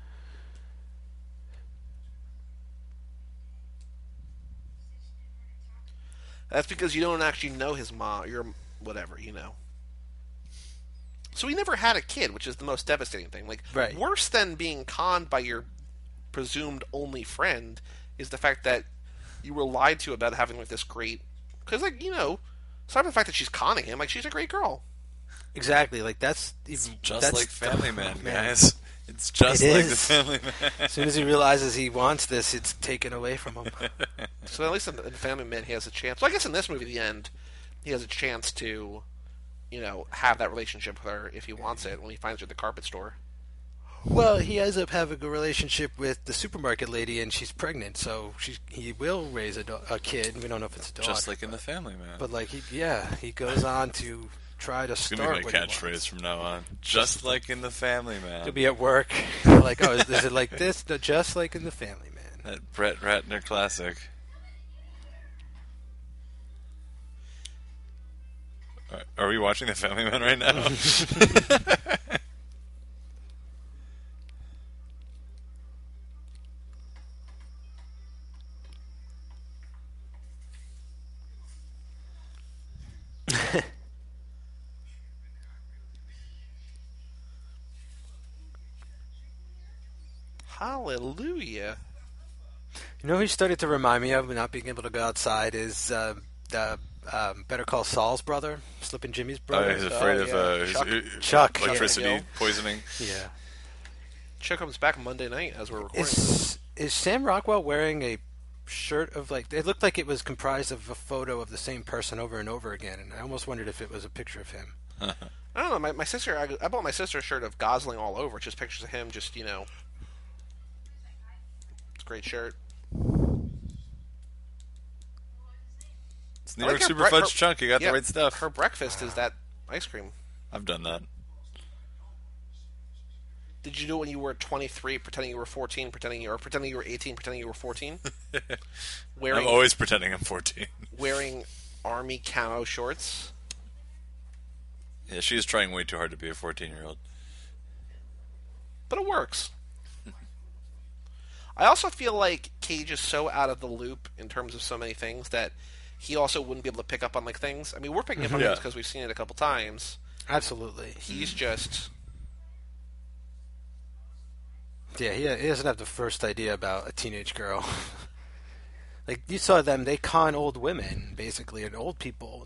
That's because you don't actually know his mom. Your whatever, you know. So he never had a kid, which is the most devastating thing. Like, Right. worse than being conned by your presumed only friend is the fact that you were lied to about having like this great. Because, like, you know, aside from the fact that she's conning him, like, she's a great girl. Exactly, like that's even Just that's, like Family Man, oh, man. guys. It's just It like the is. Family Man. As soon as he realizes he wants this, it's taken away from him. So at least in, in Family Man, he has a chance. Well, I guess in this movie, the end, he has a chance to, you know, have that relationship with her if he wants it when he finds her at the carpet store. Well, he ends up having a relationship with the supermarket lady, and she's pregnant, so she he will raise a, do- a kid. We don't know if it's a daughter. Just like in the Family Man. But like he, yeah, he goes on to try to It's start. gonna be my what he catchphrase wants. from now on. Just like in the Family Man. He'll be at work, like, oh, is, is it like this? No, just like in the Family Man. That Brett Ratner classic. Are- Are we watching the Family Man right now? Hallelujah. You know who he started to remind me of, not being able to go outside, is uh, the um, Better Call Saul's brother, Slippin' Jimmy's Oh, brother. he's afraid Oh, of yeah. uh, his- Chuck. uh, Chuck, electricity yeah. poisoning. Yeah. Chuck comes back Monday night as we're recording. Is is Sam Rockwell wearing a shirt of like? It looked like it was comprised of a photo of the same person over and over again, and I almost wondered if it was a picture of him. I don't know. My, my sister, I, I bought my sister a shirt of Gosling all over. It's just pictures of him, just, you know. It's a great shirt. It's New I like York her Super bre- Fudge her- Chunk. You got yeah, the right stuff. Her breakfast is that ice cream. I've done that. Did you do it when you were twenty-three, pretending you were fourteen, pretending you were pretending you were eighteen, pretending you were fourteen? wearing I'm always pretending I'm fourteen. wearing army camo shorts. Yeah, she is trying way too hard to be a fourteen-year-old. But it works. I also feel like Cage is so out of the loop in terms of so many things that he also wouldn't be able to pick up on like things. I mean, we're picking up on Yeah. things because we've seen it a couple times. Absolutely. He's just Yeah, he, he doesn't have the first idea about a teenage girl. Like, you saw them, they con old women, basically, and old people.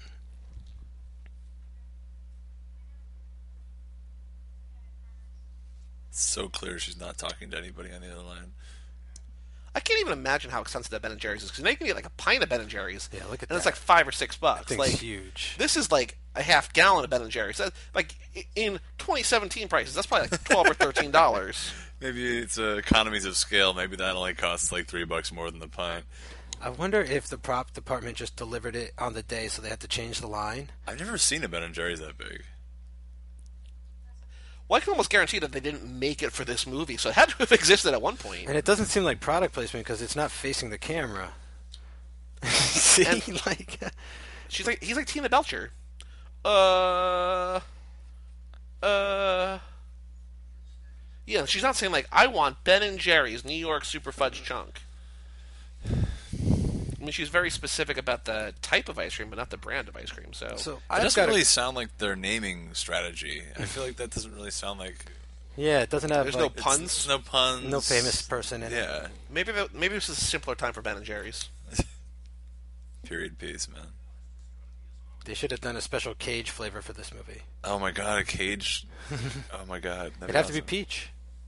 It's so clear she's not talking to anybody on the other line. I can't even imagine how expensive that Ben and Jerry's is because now you can get like a pint of Ben and Jerry's. Yeah, look at and it's that. like five or six bucks. Thing's Like huge. this is like a half gallon of Ben and Jerry's. That- Like i- in twenty seventeen prices, that's probably like twelve or thirteen dollars. Maybe it's uh, economies of scale. Maybe that only costs like three bucks more than the pint. I wonder if the prop department just delivered it on the day, so they had to change the line. I've never seen a Ben and Jerry's that big. Well, I can almost guarantee that they didn't make it for this movie, so it had to have existed at one point. And it doesn't seem like product placement because it's not facing the camera. See, And- like, She's like, he's like Tina Belcher. Uh, uh. Yeah, she's not saying like, I want Ben and Jerry's New York Super Fudge Chunk. I mean, she's very specific about the type of ice cream, but not the brand of ice cream. So, so It I've doesn't got really a, sound like their naming strategy. I feel like that doesn't really sound like. yeah, it doesn't have There's no like, pun- Puns? It's, no puns. no famous person in it. Yeah. maybe the, maybe this is a simpler time for Ben and Jerry's. Period piece, man. They should have done a special Cage flavor for this movie. Oh my god, a cage. Oh my god. It'd have to be peach.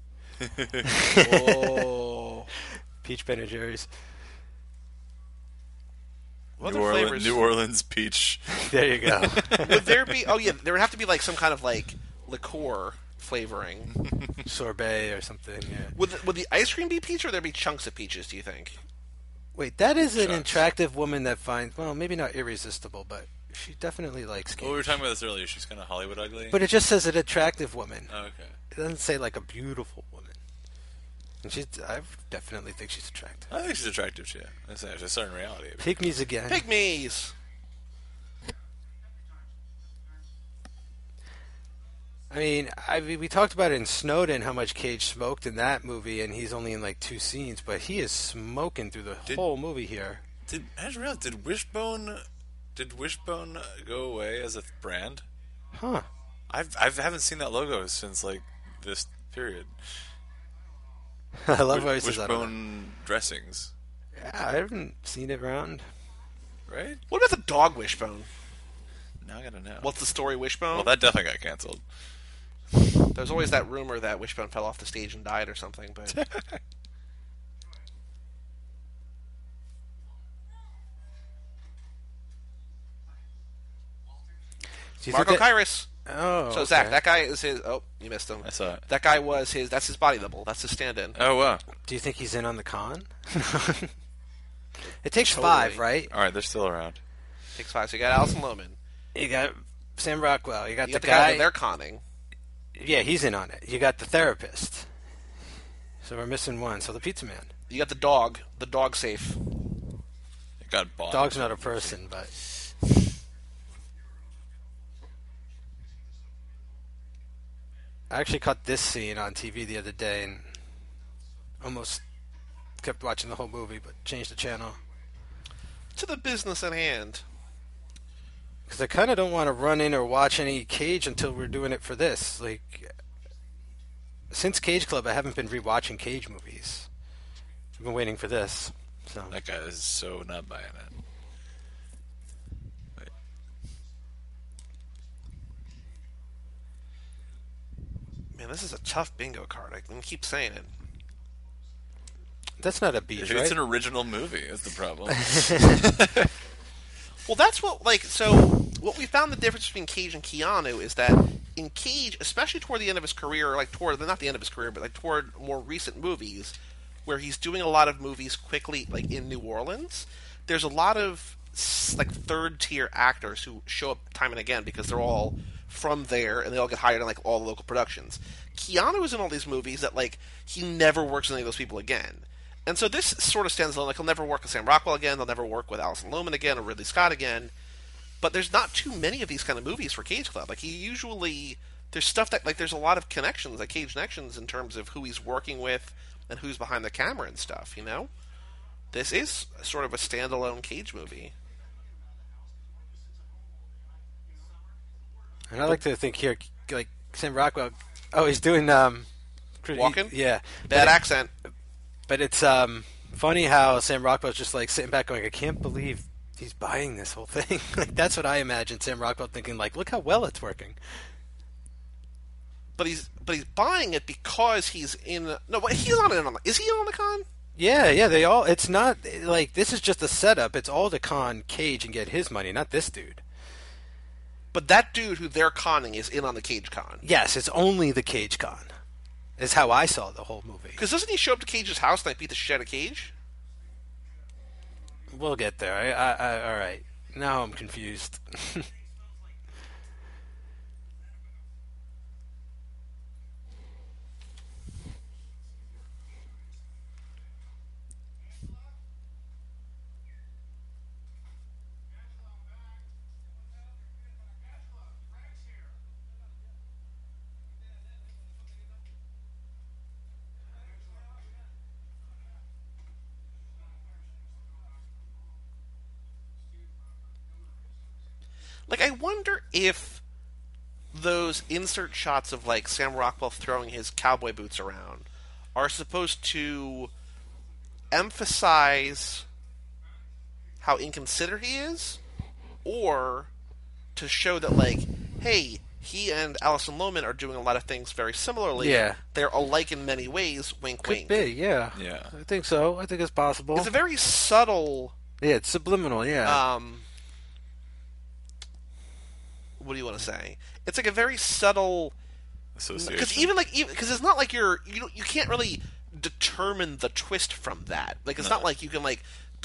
Oh, Peach Ben and Jerry's. what New, other Orleans, flavors? New Orleans peach. There you go. Would there be? Oh yeah, there would have to be like some kind of like liqueur flavoring. Sorbet or something. Yeah. Would the, would the ice cream be peach, or would there be chunks of peaches? Do you think? Wait, that is an Shots. attractive woman that finds, well, maybe not irresistible, but she definitely likes Cage. Well, we were talking about this earlier. She's kind of Hollywood ugly. But it just says an attractive woman. Oh, okay. It doesn't say like a beautiful woman. And she's, I definitely think she's attractive. I think she's attractive, too. That's a certain reality. Pygmies again. Pygmies. I mean, I mean, we talked about it in Snowden, how much Cage smoked in that movie, and he's only in like two scenes, but he is smoking through the Did- whole movie here. Did I just realized, did Wishbone did Wishbone go away as a brand? Huh. I've I haven't seen that logo since like this period. I love how he Wish, says that. on Wishbone dressings, it. Yeah, I haven't seen it around. right? What about the dog Wishbone? Now I gotta know. What's the story Wishbone? Well, that definitely got canceled. There's always that rumor that Wishbone fell off the stage and died or something, but Do you Marco think that- Kairos. Oh, So Zach, okay. that guy is his. Oh, you missed him. I saw it. That guy was his. That's his body double. That's his stand-in. Oh wow! Do you think he's in on the con? It takes Totally. five, right? All right, they're still around. Takes five. So you got Alison Lohman. You got Sam Rockwell. You got You the got the guy guy. that they're conning. Yeah, he's in on it. You got the therapist. So we're missing one. So the pizza man. You got the dog. The dog safe. It got bought. Dog's not a person, but I actually caught this scene on T V the other day and almost kept watching the whole movie, but changed the channel To the business at hand. because I kind of don't want to run in or watch any Cage until we're doing it for this. Like since Cage Club, I haven't been rewatching Cage movies. I've been waiting for this. So That guy is so not buying it. Wait. Man, this is a tough bingo card. I can keep saying it. that's not a beach, It's right? an original movie. Is the problem? Well, that's what, like, so what we found the difference between Cage and Keanu is that in Cage, especially toward the end of his career, like toward, not the end of his career, but like toward more recent movies, where he's doing a lot of movies quickly, like in New Orleans, there's a lot of, s- like, third-tier actors who show up time and again because they're all from there and they all get hired in, like, all the local productions. Keanu is in all these movies that, like, he never works with any of those people again. And so this sort of stands alone. Like, he'll never work with Sam Rockwell again. They'll never work with Alison Lohman again or Ridley Scott again. But there's not too many of these kind of movies for Cage Club. Like, he usually... There's stuff that... Like, there's a lot of connections, like Cage connections, in terms of who he's working with and who's behind the camera and stuff, you know? This is sort of a standalone Cage movie. And I like to think here, like Sam Rockwell. Oh, he's doing um, pretty- Walking? Yeah, Bad but, accent. but it's um funny how Sam Rockwell's just like sitting back, going, "I can't believe he's buying this whole thing." Like that's what I imagine Sam Rockwell thinking. Like, look how well it's working. But he's but he's buying it because he's in... No, but he's not in on the... Is he on the con? Yeah, yeah. They all. It's not like this is just a setup. It's all to con Cage and get his money, not this dude. But that dude who they're conning is in on the Cage con. Yes, it's only the Cage con. Is how I saw the whole movie. Because doesn't he show up to Cage's house and like, beat the shit out of Cage? We'll get there. I, I, I, all right. Now I'm confused. Like, I wonder if those insert shots of, like, Sam Rockwell throwing his cowboy boots around are supposed to emphasize how inconsiderate he is, or to show that, like, hey, he and Alison Lohman are doing a lot of things very similarly. Yeah. They're alike in many ways, wink, Could wink. be, yeah. Yeah. I think so. I think it's possible. It's a very subtle... Yeah, it's subliminal, yeah. um what do you want to say? It's like a very subtle, because Association. even like because it's not like you're you don't, you can't really determine the twist from that. Like it's No. not like you can like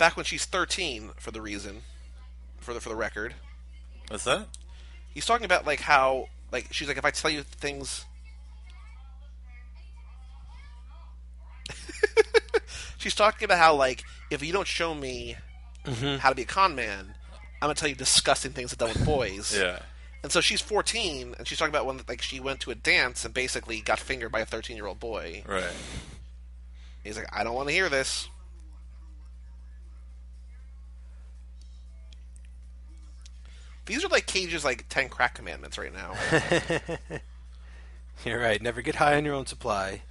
back when she's thirteen, for the reason, for the for the record. What's that? He's talking about like how like she's like if I tell you things. She's talking about how like if you don't show me Mm-hmm. how to be a con man, I'm gonna tell you disgusting things I've done with boys. Yeah. And so she's fourteen, and she's talking about when like she went to a dance and basically got fingered by a thirteen-year-old boy. Right. He's like, I don't want to hear this. These are like Cage's like ten crack commandments right now. You're right. Never get high on your own supply.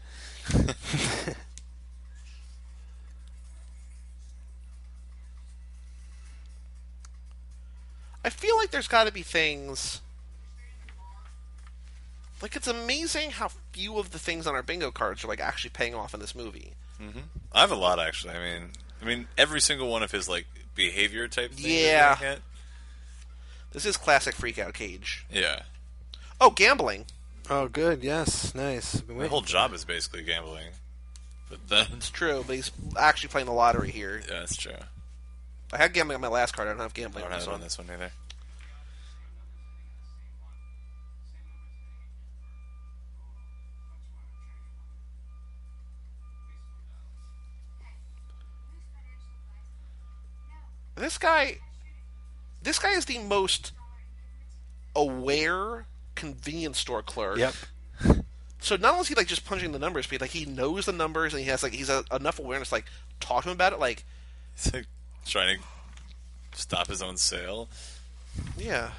I feel like there's got to be things. Like, it's amazing how few of the things on our bingo cards are like actually paying off in this movie. Mm-hmm. I have a lot actually. I mean, I mean, every single one of his like behavior type things. Yeah. That hit. This is classic freak out Cage. Yeah. Oh, gambling. Oh, good. Yes. Nice. Been My waiting whole for job that. is basically gambling. But then, It's true, but he's actually playing the lottery here. yeah, that's true. I had gambling on my last card. I don't have I gambling don't on have this it on one. this one either. This guy, this guy is the most aware convenience store clerk. Yep. So not only is he like just punching the numbers, but like he knows the numbers and he has like he's a, enough awareness to, like talk to him about it. Like, He's like trying to stop his own sale. yeah.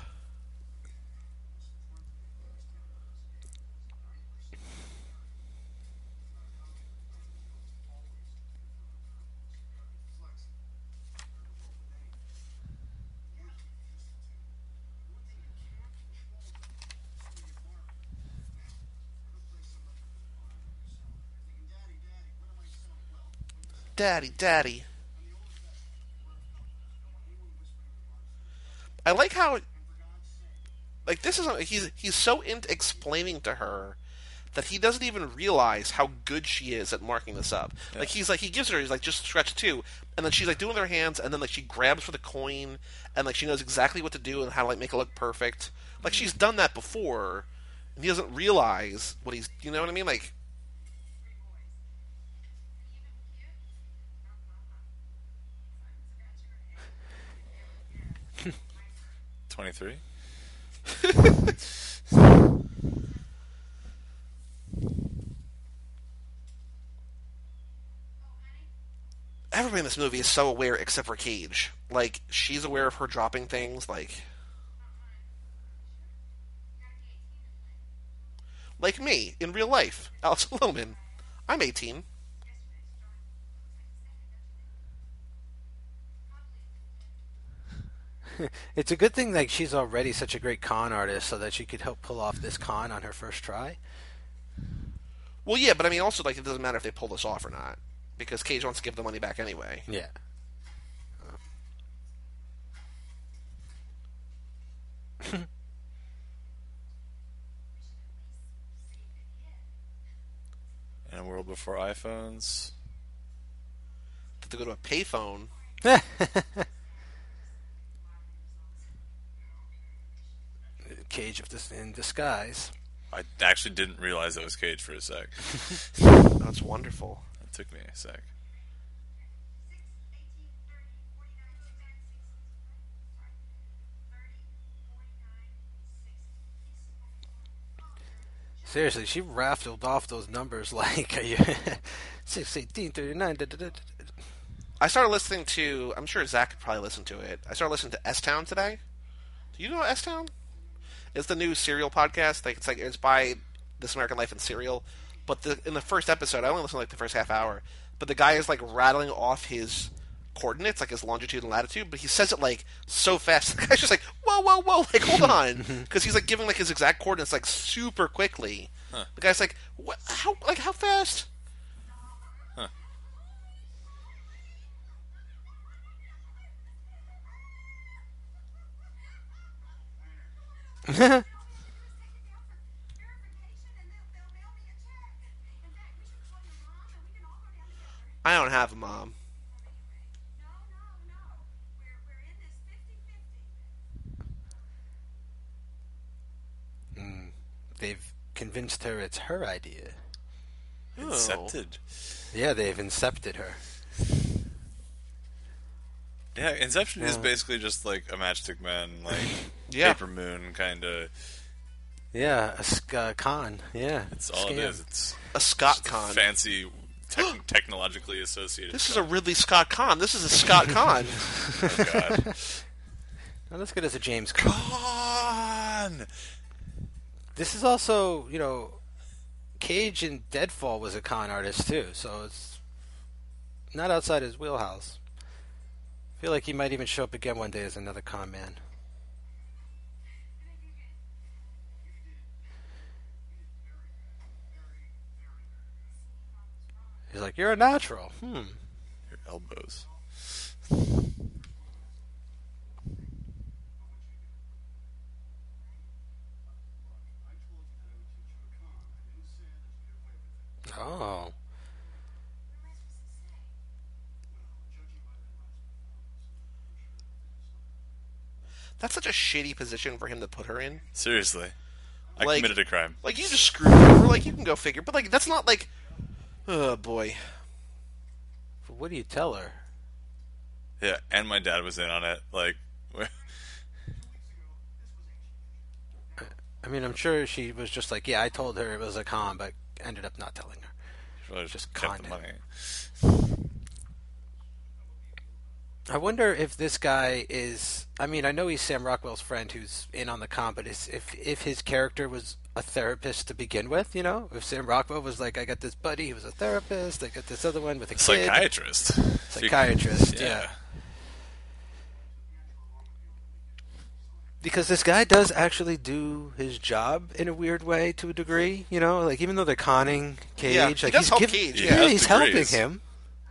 Daddy, daddy. I like how, like this is he's he's so into explaining to her that he doesn't even realize how good she is at marking this up. Like he's like he gives her he's like just scratch two, and then she's like doing with her hands, and then like she grabs for the coin, and like she knows exactly what to do and how to like make it look perfect. Like she's done that before, and he doesn't realize what he's you know what I mean like. Twenty-three. Everybody in this movie is so aware except for Cage. Like, she's aware of her dropping things, like... Like me, in real life. Alex Lohman. I'm eighteen. It's a good thing like she's already such a great con artist, so that she could help pull off this con on her first try. Well, yeah, but I mean, also, like, it doesn't matter if they pull this off or not. Because Cage wants to give the money back anyway. Yeah. In a world before iPhones. To go to a payphone. Cage of this in disguise. I actually didn't realize that was Cage for a sec. That's wonderful. It took me a sec. Seriously, she raffled off those numbers like six, eighteen, thirty-nine. Da, da, da, da. I started listening to... I'm sure Zach could probably listen to it. I started listening to S-Town today. Do you know S-Town? It's the new Serial podcast. Like, it's like it's by This American Life and Serial. But the, in the first episode, I only listened to like the first half hour. But the guy is like rattling off his coordinates, like his longitude and latitude. But he says it like so fast. The guy's just like, whoa, whoa, whoa! Like, hold on, because he's like giving like his exact coordinates like super quickly. Huh. The guy's like, what? How? Like, how fast? Huh. I don't have a mom. they've convinced her it's her idea. Incepted. Yeah, they've incepted her. Yeah, Inception is Yeah. basically just like a Matchstick Man, like Yeah. Paper Moon kind of. Yeah, a sc- uh, con. Yeah, It's all it scam. is. It's A Scott just a con. fancy, tech- technologically associated. This is a stuff. Ridley Scott con. This is a Scott con. Oh god. Not as good as a James Con. Con. This is also, you know, Cage in Deadfall was a con artist too, so it's not outside his wheelhouse. I feel like he might even show up again one day as another con man. He's like, you're a natural. Hmm. Your elbows. Oh. That's such a shitty position for him to put her in. Seriously, I Like- committed a crime. Like, you just screwed her over. Like, you can go figure. But, like, that's not like... Oh, boy. But what do you tell her? Yeah, and my dad was in on it. Like, I mean, I'm sure she was just like, yeah, I told her it was a con, but ended up not telling her. really Just just kept the conned money. I wonder if this guy is. I mean, I know he's Sam Rockwell's friend who's in on the con, but is, if if his character was a therapist to begin with, you know, if Sam Rockwell was like, I got this buddy who was a therapist, I got this other one with a kid, Psychiatrist. psychiatrist, yeah. Because this guy does actually do his job in a weird way to a degree, you know, like even though they're conning Cage, Yeah, he like does he's help giv- Cage, He yeah, has he's helping degrees. him.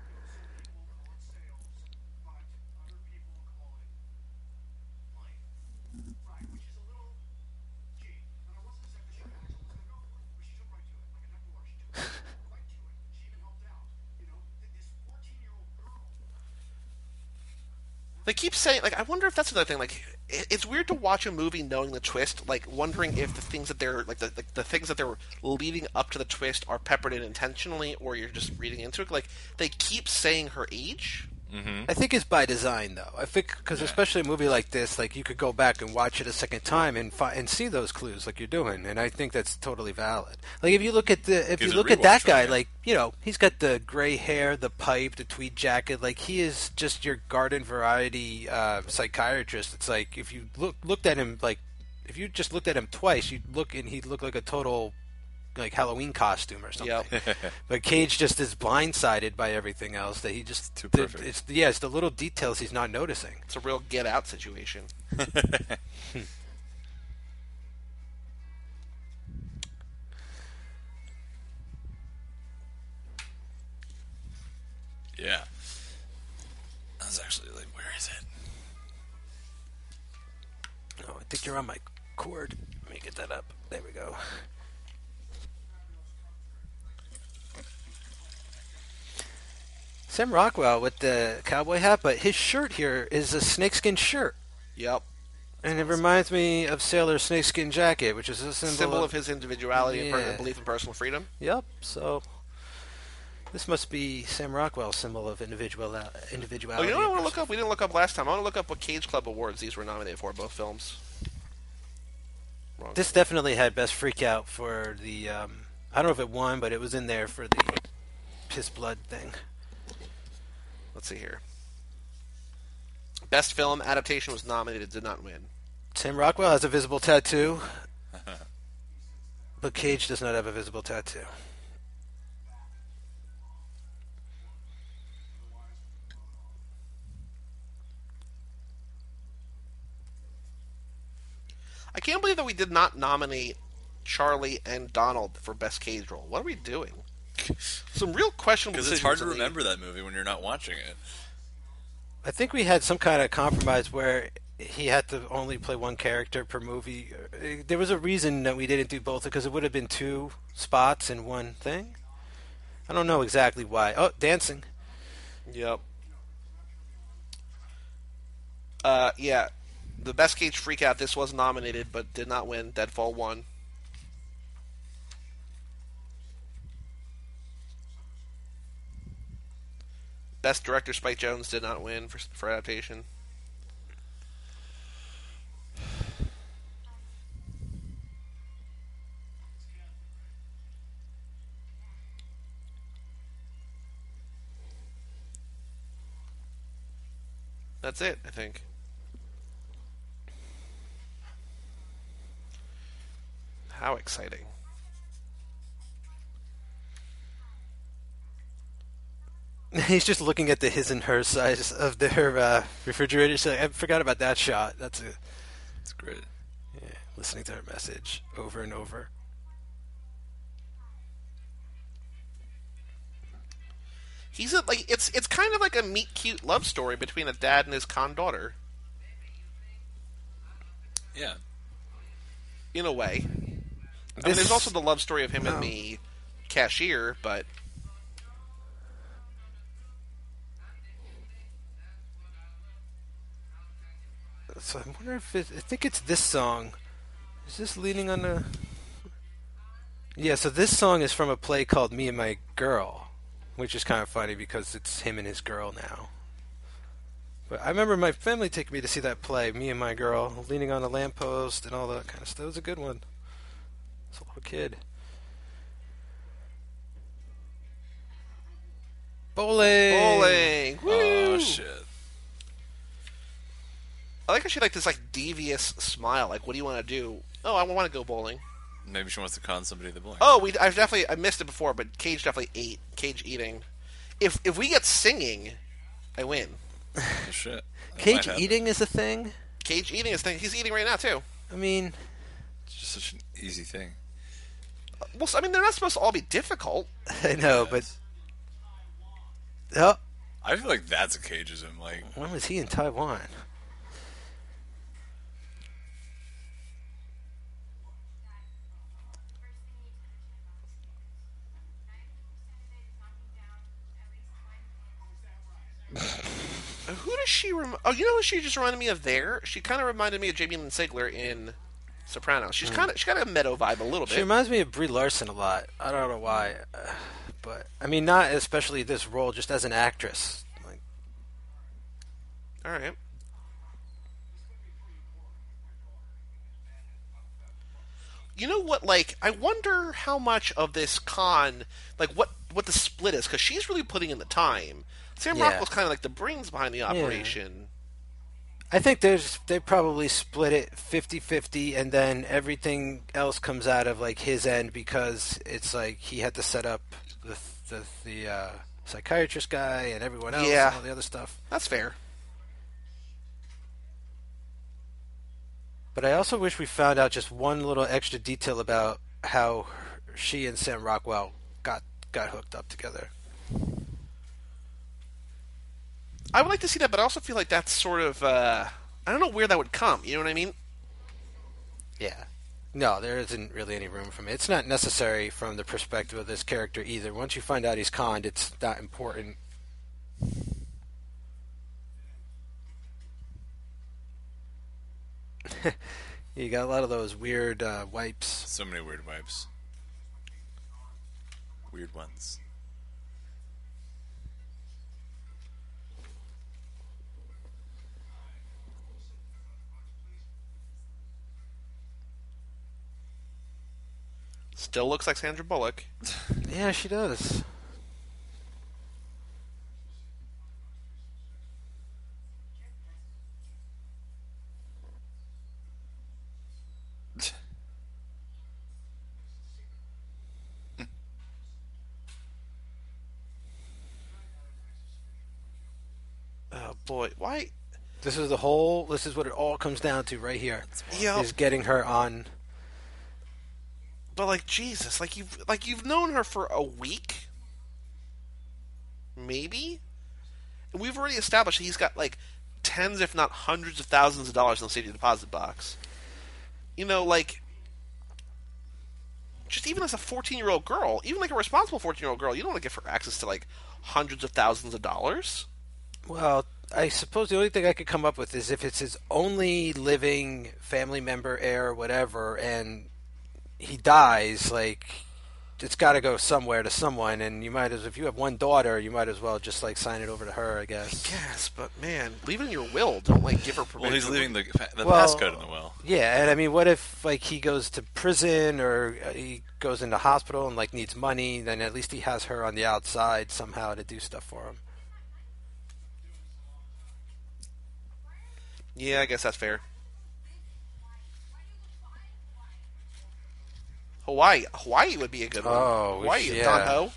They keep saying, like, I wonder if that's another thing. Like, it- it's weird to watch a movie knowing the twist, like, wondering if the things that they're, like, the, like, the things that they're leading up to the twist are peppered in intentionally, or you're just reading into it. Like, they keep saying her age. I think it's by design, though. I think because especially a movie like this, like you could go back and watch it a second time and fi- and see those clues, like you're doing, and I think that's totally valid. Like if you look at the if Gives you it look at that rewatch guy, value. like you know he's got the gray hair, the pipe, the tweed jacket. Like he is just your garden variety uh, psychiatrist. It's like if you look looked at him, like if you just looked at him twice, you'd look and he'd look like a total like Halloween costume or something. Yep. But Cage just is blindsided by everything else that he just Too the- perfect. It's yeah, it's the little details he's not noticing. It's a real Get Out situation. Yeah. I was actually like, where is it? Oh, I think you're on my cord. Let me get that up. There we go. Sam Rockwell with the cowboy hat, but his shirt here is a snakeskin shirt. Yep. And it reminds me of Sailor's snakeskin jacket, which is a symbol, Symbol of, of his individuality and per- Yeah. belief in personal freedom. Yep, so this must be Sam Rockwell's symbol of individual Oh, individuality. you know what I and want to look personal- up? We didn't look up last time. I want to look up what Cage Club Awards these were nominated for, both films. Wrong. This definitely had best freak out for the um, I don't know if it won, but it was in there for the piss blood thing. Let's see here. Best film adaptation was nominated, did not win. Sam Rockwell has a visible tattoo, but Cage does not have a visible tattoo. I can't believe that we did not nominate Charlie and Donald for best Cage role. What are we doing? Some real questionable Because it's decisions hard to in the- remember that movie when you're not watching it. I think we had some kind of compromise where he had to only play one character per movie. Uh, There was a reason that we didn't do both because it would have been two spots in one thing. I don't know exactly why. Oh, dancing. Yep. Uh, yeah. The best Cage freakout. This was nominated, but did not win. Deadfall won. Best Director Spike Jonze did not win for for adaptation. That's it, I think. How exciting. He's just looking at the his and her size of their uh, refrigerator. So I forgot about that shot. That's a, It's great. yeah, listening to her message over and over. He's a, like it's it's kind of like a meet cute love story between a dad and his con daughter. Yeah. In a way. I This- mean, there's also the love story of him No. and the cashier, but So I wonder if it, I think it's this song. Is this leaning on the? Yeah. So this song is from a play called Me and My Girl, which is kind of funny because it's him and his girl now. But I remember my family taking me to see that play, Me and My Girl, leaning on a lamppost and all that kind of stuff. It was a good one. As a little kid. Bowling. bowling. Woo! Oh shit. I like how she like this like devious smile. Like, what do you want to do? Oh, I want to go bowling. Maybe she wants to con somebody at the bowling. Oh, we I've definitely I missed it before, but Cage definitely ate. Cage eating. If if we get singing, I win. Oh, shit. That might Cage happen. eating is a thing. Cage eating is thing. He's eating right now too. I mean, It's just such an easy thing. Well, I mean, they're not supposed to all be difficult. I know, but oh, I feel like that's a cageism. Like, when was he in Taiwan? Who does she rem- Oh, you know who she just reminded me of there? She kind of reminded me of Jamie Lynn Sigler in Sopranos. She's kind of she got a meadow vibe a little She bit. reminds me of Brie Larson a lot. I don't know why, uh, but I mean, not especially this role, just as an actress. Like, All right. You know what? Like, I wonder how much of this con, like, what what the split is, because she's really putting in the time. Sam Yeah. Rockwell's kind of like the brains behind the operation. I think there's they probably split it fifty-fifty, and then everything else comes out of like his end because it's like he had to set up the the, the uh, psychiatrist guy and everyone else Yeah. and all the other stuff. That's fair. But I also wish we found out just one little extra detail about how she and Sam Rockwell got got hooked up together. I would like to see that, but I also feel like that's sort of uh, I don't know where that would come. You know what I mean? Yeah. No, there isn't really any room for me. It's not necessary from the perspective of this character either. Once you find out he's conned, it's not important. You got a lot of those weird uh, wipes. so many weird wipes. Weird ones. Still looks like Sandra Bullock. Yeah, she does. Oh boy, why? This is the whole. This is what it all comes down to right here. Yeah, Is getting her on. but like Jesus, like you've like you've known her for a week, maybe, and we've already established that he's got like tens, if not hundreds of thousands of dollars in the safety deposit box. You know, like just even as a fourteen-year-old girl, even like a responsible fourteen-year-old girl, you don't want to give her access to like hundreds of thousands of dollars. Well, I suppose the only thing I could come up with is if it's his only living family member, heir, whatever, and he dies, like, it's got to go somewhere to someone, and you might as if you have one daughter, you might as well just like sign it over to her, I guess. Yes, but man, leave it in your will. Don't like give her permission. Well, he's leaving the the Well, passcode in the will. Yeah, and I mean, what if like he goes to prison or uh, he goes into hospital and like needs money? Then at least he has her on the outside somehow to do stuff for him. Yeah, I guess that's fair. Hawaii, Hawaii would be a good one. Oh, we Hawaii, should- yeah. Don Ho.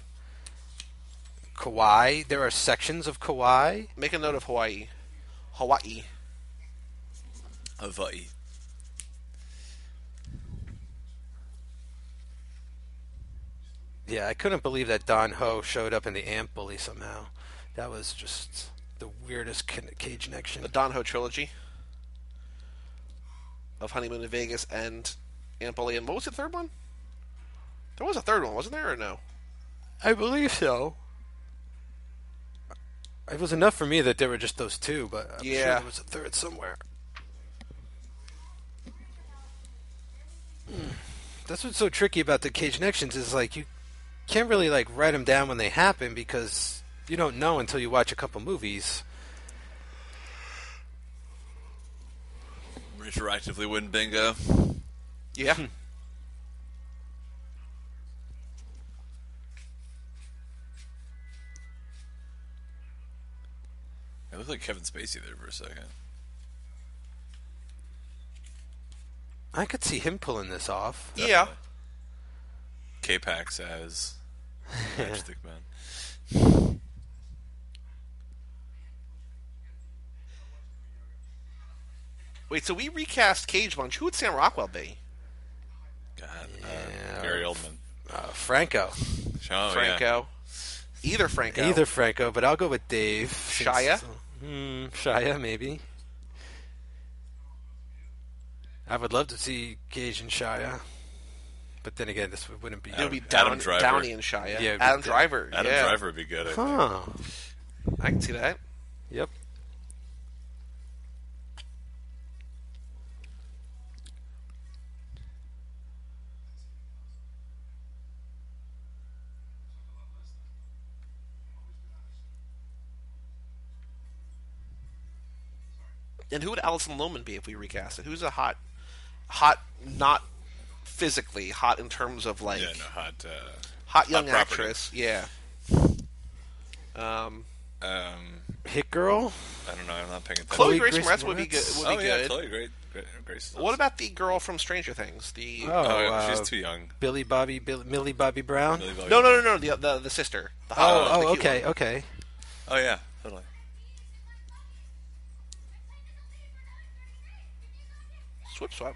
Kauai. There are sections of Kauai. Make a note of Hawaii. Hawaii. Hawaii. Yeah, I couldn't believe that Don Ho showed up in the Ant Bully somehow. That was just the weirdest cage connection. The Don Ho trilogy of Honeymoon in Vegas and Ant Bully. And what was the third one? There was a third one, wasn't there, or no? I believe so. It was enough for me that there were just those two, but I'm sure Yeah. there was a third somewhere. Hmm. That's what's so tricky about the cage connections is like you can't really like write them down when they happen because you don't know until you watch a couple movies. Retroactively win bingo. Yeah. It looked like Kevin Spacey there for a second. I could see him pulling this off. Yeah. K-Pax as Matchstick Man. Wait, so we recast Cage Bunch. Who would Sam Rockwell be? God, Yeah. uh, Gary Oldman. Uh, Franco. Oh, Franco. Either Franco. Either Franco, but I'll go with Dave. since- Shia? Hmm, Shia, maybe. I would love to see Cage and Shia. But then again, this wouldn't be... It would be Adam Down, Driver. Downey and Shia. Yeah, it'd be Adam Da- Driver. Adam yeah. Driver would be good, I think. Huh. I can see that. Yep. And who would Alison Lohman be if we recast it? Who's a hot, hot, not physically, hot in terms of like Yeah, no, hot. Uh, hot young hot property. actress? Yeah. Um, Um, Hit Girl? I don't know. I'm not paying attention. Chloe Chloe Grace Grace Moretz would be good. Moretz? Would oh be yeah, good. Chloe, great, great, great stuff. What about the girl from Stranger Things? The Oh, Oh, yeah, uh, she's too young. Billy Bobby, Bill, Millie Bobby Brown? Millie Bobby no, no, Brown. no, no, the the, the sister. The hot one, Oh, the oh, cute okay, one. okay. Oh yeah, totally. Swip swap.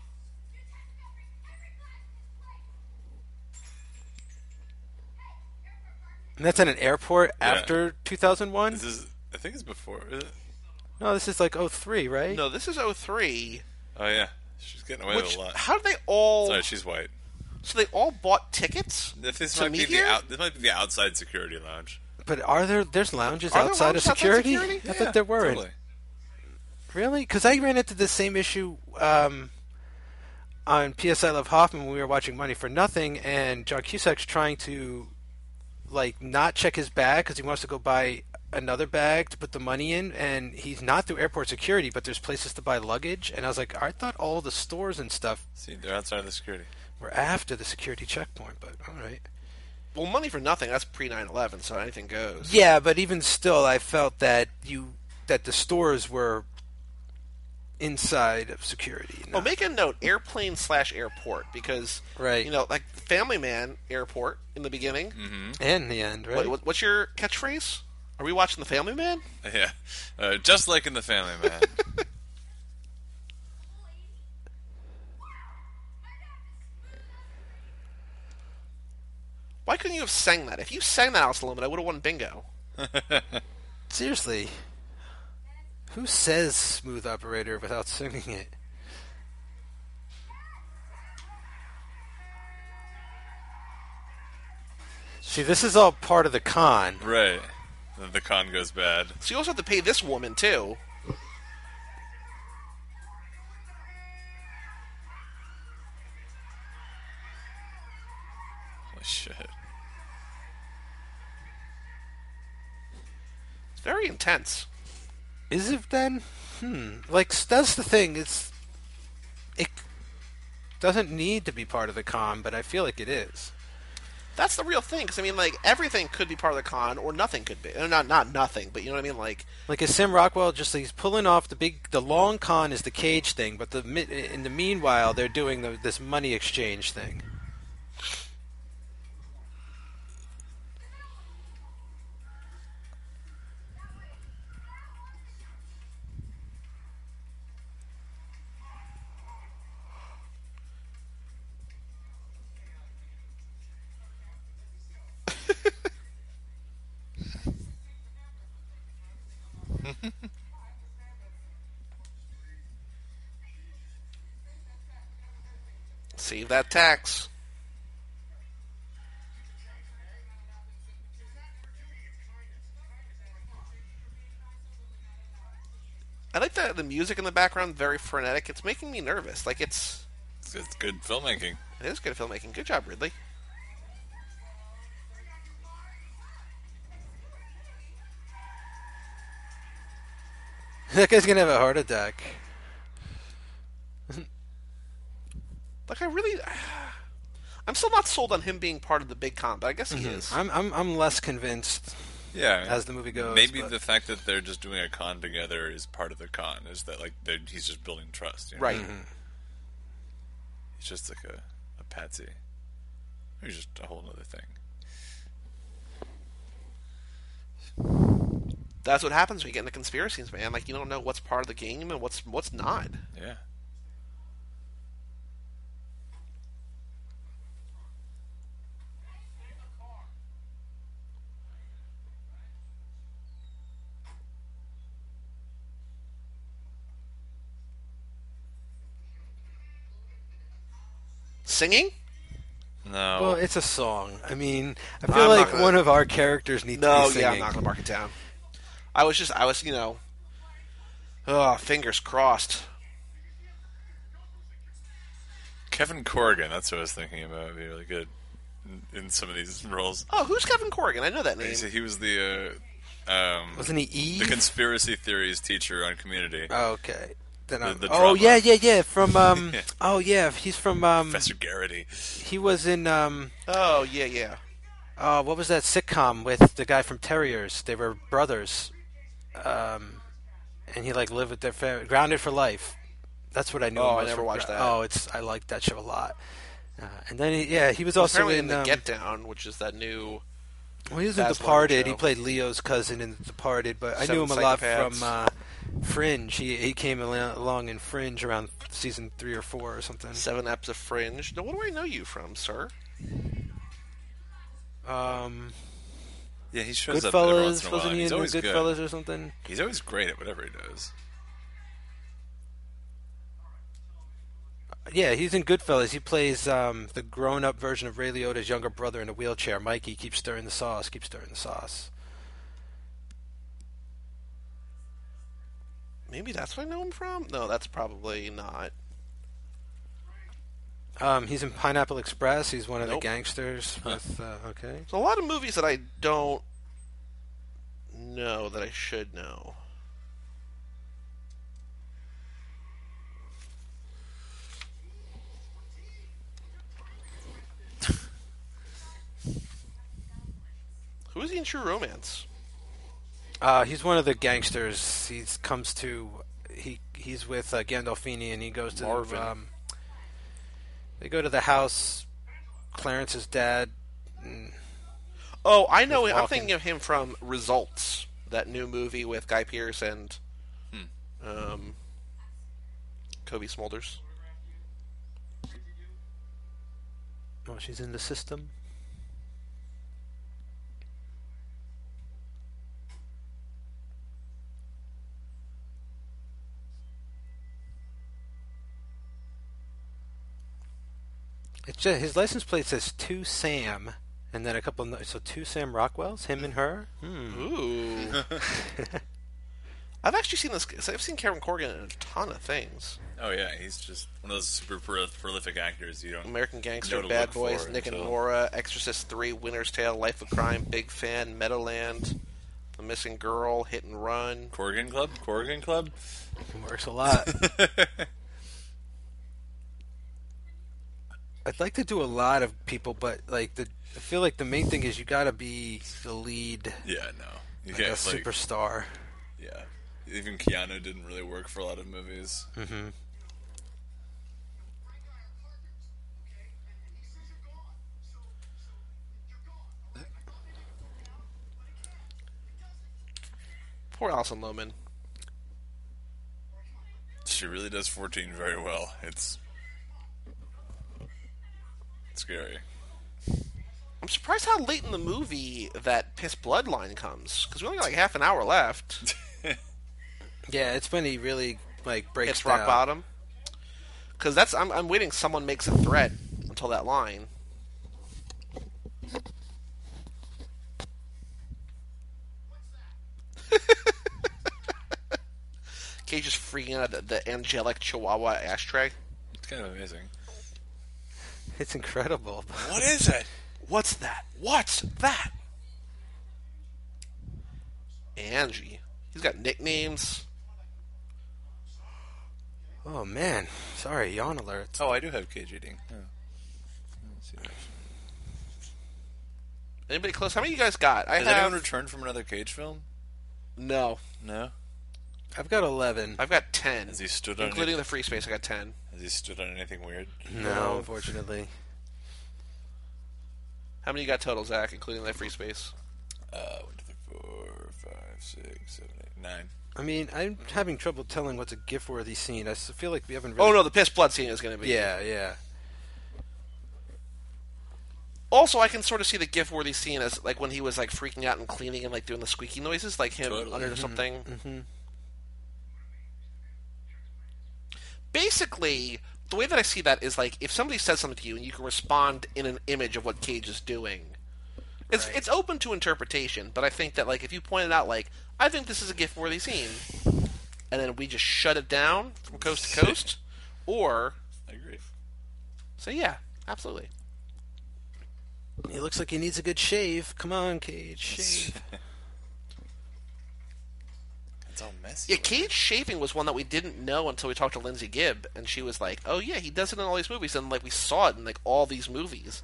And that's at an airport Yeah. after two thousand one? This is. I think it's before. Is it? No, this is like oh three, right? No, this is oh three. Oh yeah, she's getting away Which with a lot. how did they all? Sorry, she's white. So they all bought tickets This, this to might meet be here? the out, this might be the outside security lounge. But are there, there's lounges Are there outside lounges of outside security? security? I Yeah, thought there weren't. Totally. Really? Because I ran into the same issue um, on P S I Love Hoffman when we were watching Money for Nothing, and John Cusack's trying to like not check his bag because he wants to go buy another bag to put the money in, and he's not through airport security, but there's places to buy luggage. And I was like, I thought all the stores and stuff See, they're outside of the security. were after the security checkpoint, but all right. Well, Money for Nothing. That's pre nine eleven, so anything goes. Yeah, but even still, I felt that you that the stores were inside of security. Oh, not- make a note: airplane slash airport, because Right. you know, like Family Man Airport in the beginning. and in the end, right? What, what, what's your catchphrase? Are we watching the Family Man? Yeah, uh, just like in the Family Man. Why couldn't you have sang that? If you sang that, Alison Lohman, I would have won bingo. Seriously, who says "smooth operator" without singing it? See, this is all part of the con. Right. Then the con goes bad. So you also have to pay this woman too. Holy shit. It's very intense. Is it then? Hmm. Like, that's the thing. It's it doesn't need to be part of the con, but I feel like it is. That's the real thing, because, I mean, like, everything could be part of the con, or nothing could be. Uh, Not not nothing, but you know what I mean? Like, Like, is Sam Rockwell just he's pulling off the big, the long con is the cage thing, but the mi- in the meanwhile they're doing the, this money exchange thing. save that tax. I like the the music in the background, very frenetic. It's making me nervous. Like, it's It's, it's good filmmaking. it is good filmmaking. Good job, Ridley. That guy's gonna have a heart attack. Like, I really, I'm still not sold on him being part of the big con, but I guess he is. I'm I'm I'm less convinced Yeah. as the movie goes. Maybe but- the fact that they're just doing a con together is part of the con. Is that like they're- he's just building trust, you know? Right. He's just like a, a patsy. He's just a whole other thing. That's what happens when you get into conspiracies, man. Like, you don't know what's part of the game and what's what's not. Yeah. Singing? No. Well, it's a song. I mean, I feel I'm not like gonna- one of our characters needs to No, be singing. yeah, I'm not going to mark it down. I was just, I was, you know, oh, fingers crossed. Kevin Corrigan, that's what I was thinking about. Would be really good in, in some of these roles. Oh, who's Kevin Corrigan? I know that name. He, he was the uh, um, Wasn't he Eve? the conspiracy theories teacher on Community. Oh, okay. Then The- I'm, the oh drama. yeah, yeah, yeah. From um. Yeah. Oh yeah, he's from um. Professor Garrity. He was in um. Oh, yeah, yeah. Uh, what was that sitcom with the guy from Terriers? They were brothers, um, and he like lived with their family. Grounded for Life. That's what I knew. Oh, him I was never from. watched that. Oh, it's I like that show a lot. Uh, and then he, yeah, he was also Apparently in, in The um, Get Down, which is that new... Well, he was in Baz Luhrmann Departed. He show. played Leo's cousin in Departed, but I Seven knew him a lot Psychopaths. from uh, Fringe. He he came al- along in Fringe around season three or four or something. Seven eps of Fringe. Now, what do I know you from, sir? Um, Yeah, he shows up every once Goodfellas, in a while. wasn't he He's in always good. Goodfellas or something? He's always great at whatever he does. Yeah, he's in Goodfellas. He plays um, the grown-up version of Ray Liotta's younger brother in a wheelchair. Mikey keeps stirring the sauce, keeps stirring the sauce. Maybe that's what I know him from? No, that's probably not. Um, he's in Pineapple Express. He's one of Nope. the gangsters. With uh, okay, There's a lot of movies that I don't know that I should know. Who is he in True Romance? uh, he's one of the gangsters. He comes to he he's with uh, Gandolfini, and he goes to Marvin. um, they go to the house. Clarence's dad. And Oh, I know With him. I'm Walken. thinking of him from Results, that new movie with Guy Pearce and Hmm. um, Kobe Smulders. oh, she's in the system. It's just, his license plate says to Sam, and then a couple. Of, so two Sam Rockwells, him and her. Hmm. Ooh. I've actually seen this. So I've seen Kevin Corrigan in a ton of things: Oh yeah, he's just one of those super pro- prolific actors. You don't American know Gangster, to Bad look Boys, for Nick and until- Nora, Exorcist three, Winter's Tale, Life of Crime, Big Fan, Meadowland, The Missing Girl, Hit and Run. Corrigan Club, Corrigan Club. Works a lot. I'd like to do a lot of people, but like the I feel like the main thing is you got to be the lead, Yeah, no, you like a can't like. superstar. Yeah, even Keanu didn't really work for a lot of movies. Mm-hmm. Poor Alison Lohman. She really does fourteen very well. It's scary. I'm surprised how late in the movie that Piss Bloodline comes, because we only got like half an hour left. Yeah, it's when he really like breaks Hits rock down. bottom. Because that's I'm, I'm waiting. Someone makes a threat until that line. Cage is freaking out at the, the angelic Chihuahua ashtray. It's kind of amazing. It's incredible. What is it? What's that? What's that? Angie. He's got nicknames. Oh man, sorry, yawn alert. Oh, I do have cage eating. Oh. Let's see that. Anybody close? How many you guys got? I Has have anyone returned from another Cage film? no. No. I've got eleven. I've got ten, Has he stood on? including any- the free space. I got ten. Has he stood on anything weird? No, unfortunately. How many you got total, Zach, including that free space? Uh, one, two, three, four, five, six, seven, eight, nine. I mean, I'm having trouble telling what's a gift-worthy scene. I s- feel like we haven't really... Oh no, the piss blood scene is going to be. Yeah, yeah. Also, I can sort of see the gift-worthy scene as like when he was like freaking out and cleaning and like doing the squeaky noises, like him Totally. under something. Mm-hmm. Basically, the way that I see that is like if somebody says something to you and you can respond in an image of what Cage is doing. It's Right. it's open to interpretation, but I think that like if you pointed out like I think this is a gift-worthy scene, and then we just shut it down from coast to coast, or I agree. say yeah, absolutely. He looks like he needs a good shave. Come on, Cage, shave. It's all messy. Yeah, Cage shaving was one that we didn't know until we talked to Lindsay Gibb, and she was like, "Oh yeah, he does it in all these movies," and like we saw it in like all these movies.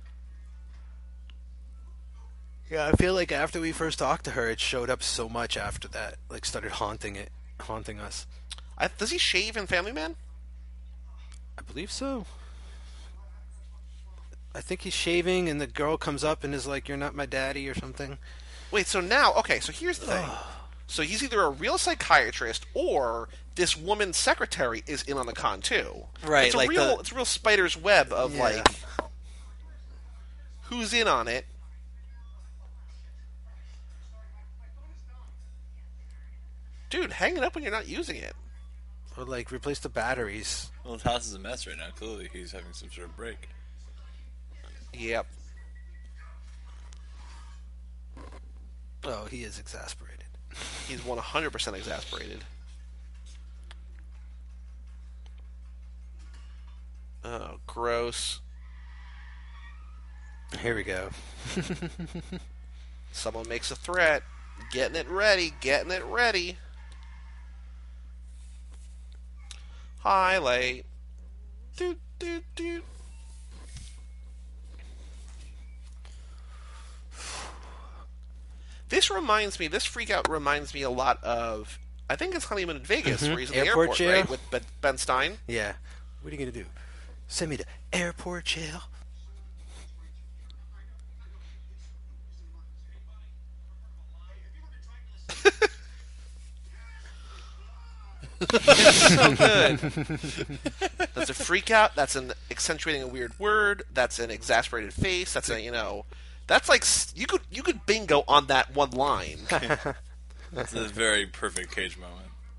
Yeah, I feel like after we first talked to her, it showed up so much after that. Like, started haunting it, haunting us. I, does he shave in Family Man? I believe so. I think he's shaving, and the girl comes up and is like, "You're not my daddy," or something. Wait, so now, okay, so here's the thing. So he's either a real psychiatrist or this woman's secretary is in on the con too. Right, It's a like real, the- it's a real spider's web of Yeah. like who's in on it. Dude, hang it up when you're not using it. Or like replace the batteries. Well, the house is a mess right now. Clearly, he's having some sort of break. Yep. Oh, he is exasperated. He's one hundred percent exasperated. Oh, gross. Here we go. Someone makes a threat. Getting it ready, getting it ready. Highlight. Doot, doot, doot. This reminds me, this freak out reminds me a lot of, I think it's Honeymoon in Vegas, where he's in the Airport airport, jail? right, with Ben- Ben Stein. Yeah. What are you gonna do? Send me to airport jail? So good. That's a freak out. That's an accentuating a weird word. That's an exasperated face. That's a, you know, that's like s- you could you could bingo on that one line. It's a very perfect Cage moment.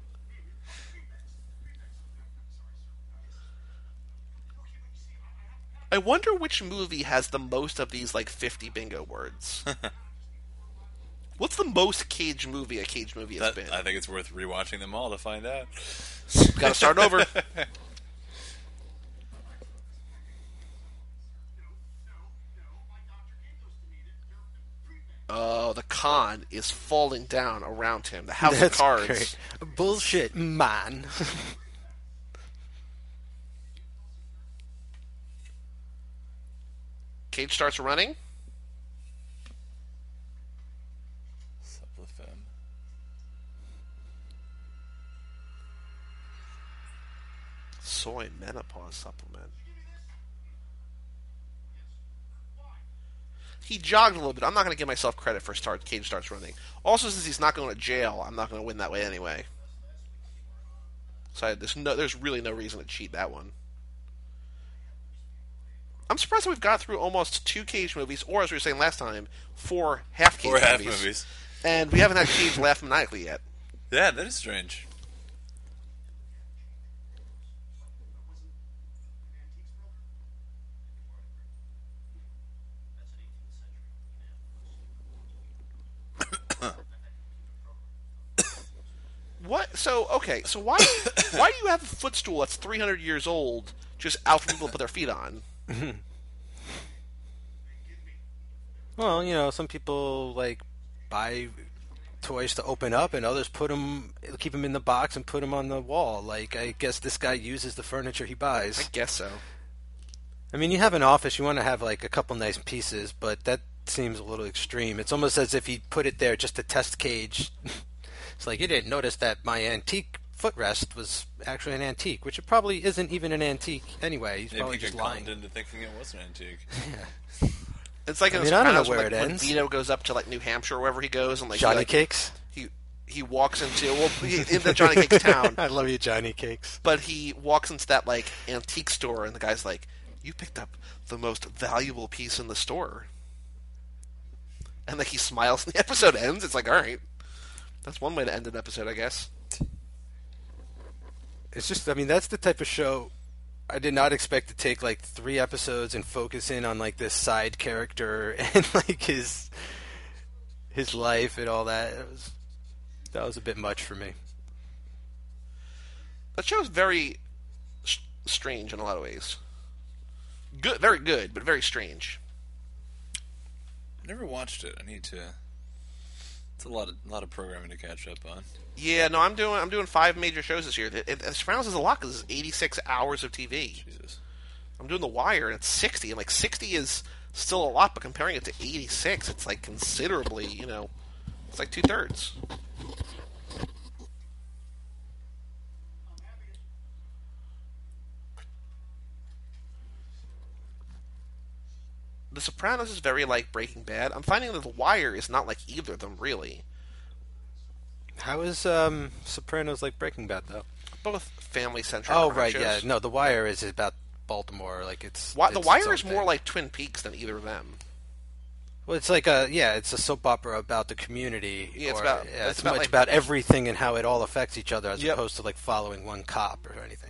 I wonder which movie has the most of these like fifty bingo words. What's the most Cage movie a Cage movie has That, been? I think it's worth rewatching them all to find out. Got to start over. Oh, the con is falling down around him. The house That's of cards. great. Bullshit, man. Cage starts running. Supplefen. Soy menopause supplement. He jogged a little bit. I'm not going to give myself credit for start. Cage starts running. Also, since he's not going to jail, I'm not going to win that way anyway. So I, there's no, there's really no reason to cheat that one. I'm surprised that we've got through almost two Cage movies, or as we were saying last time, four half Cage Four half movies. movies. And we haven't had Cage laugh maniacally yet. Yeah, that is strange. What? So okay. So why why do you have a footstool that's three hundred years old just out for people to put their feet on? Well, you know, some people like buy toys to open up, and others put them, keep them in the box and put them on the wall. Like, I guess this guy uses the furniture he buys. I guess so. I mean, you have an office, you want to have like a couple nice pieces, but that seems a little extreme. It's almost as if he put it there just to test Cage. It's like, you didn't notice that my antique footrest was actually an antique, which it probably isn't even an antique anyway. He's Maybe probably he just got lying. conned into thinking it was an antique. It's like in I The mean, I don't know Sopranos where when, it like, when ends. Vito goes up to like New Hampshire or wherever he goes, and like Johnny he, like, Cakes? he he walks into well he, in the Johnny Cakes town, I love you, Johnny Cakes. but he walks into that like antique store, and the guy's like, "You picked up the most valuable piece in the store," and like he smiles, and the episode ends. It's like, all right, that's one way to end an episode, I guess. It's just, I mean, that's the type of show I did not expect to take like three episodes and focus in on like this side character and like his his life and all that. It was that was a bit much for me. That show's very sh- strange in a lot of ways. Good, very good, but very strange. Never watched it. I need to. It's a lot of lot of programming to catch up on. Yeah, no, I'm doing I'm doing five major shows this year. It, it, it Sopranos is a lot because it's eighty-six hours of T V. Jesus. I'm doing The Wire, and it's sixty, and like sixty is still a lot, but comparing it to eighty-six, it's like considerably, you know, it's like two thirds. The Sopranos is very like Breaking Bad. I'm finding that The Wire is not like either of them, really. How is um, Sopranos like Breaking Bad though? Both family-centric. Oh crime right, shows. yeah. No, The Wire is about Baltimore. Like it's Wi- it's the its Wire own is more thing. like Twin Peaks than either of them. Well, it's like a yeah, it's a soap opera about the community. Yeah, it's or- about- yeah, it's it's, about, much like- about everything and how it all affects each other, as Yep. opposed to like following one cop or anything.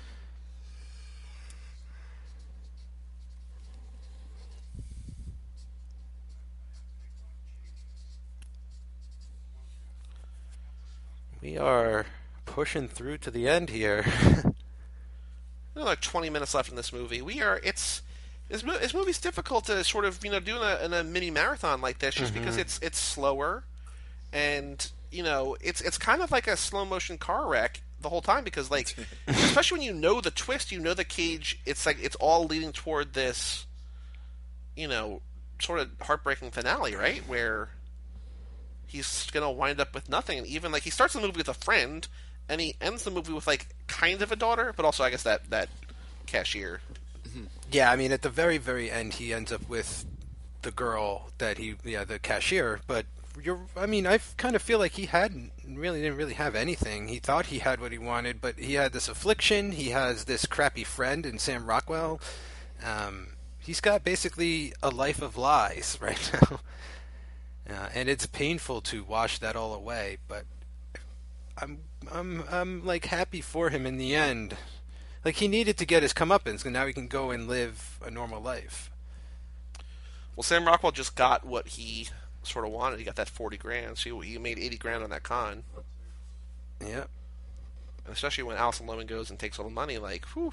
We are pushing through to the end here. There's like twenty minutes left in this movie. We are. It's this, mo- this movie's difficult to sort of you know do in a, in a mini marathon like this, just because it's it's slower, and you know it's it's kind of like a slow motion car wreck the whole time because like especially when you know the twist, you know the Cage. It's like it's all leading toward this, you know, sort of heartbreaking finale, right? Where he's gonna wind up with nothing, and even like he starts the movie with a friend, and he ends the movie with like kind of a daughter, but also I guess that that cashier. Yeah, I mean, at the very, very end, he ends up with the girl that he, yeah, the cashier. But you're, I mean, I kind of feel like he hadn't really didn't really have anything. He thought he had what he wanted, but he had this affliction. He has this crappy friend in Sam Rockwell. Um, he's got basically a life of lies right now, uh, and it's painful to wash that all away. But I'm, I'm, I'm like happy for him in the end. Like, he needed to get his comeuppance, and now he can go and live a normal life. Well, Sam Rockwell just got what he sort of wanted. He got that forty grand, so you, you made eighty grand on that con. Yep. And especially when Alison Lohman goes and takes all the money, like, whew.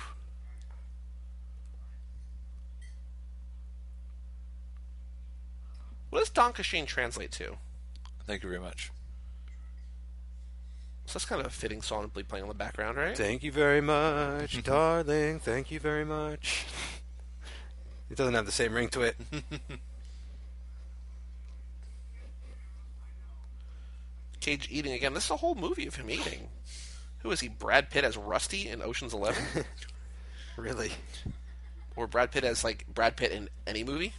What does Don Kasheen translate to? Thank you very much. So that's kind of a fitting song to be playing in the background, right? Thank you very much, darling. Thank you very much. It doesn't have the same ring to it. Cage eating again. This is a whole movie of him eating. Who is he? Brad Pitt as Rusty in Ocean's Eleven? Really? Or Brad Pitt as, like, Brad Pitt in any movie?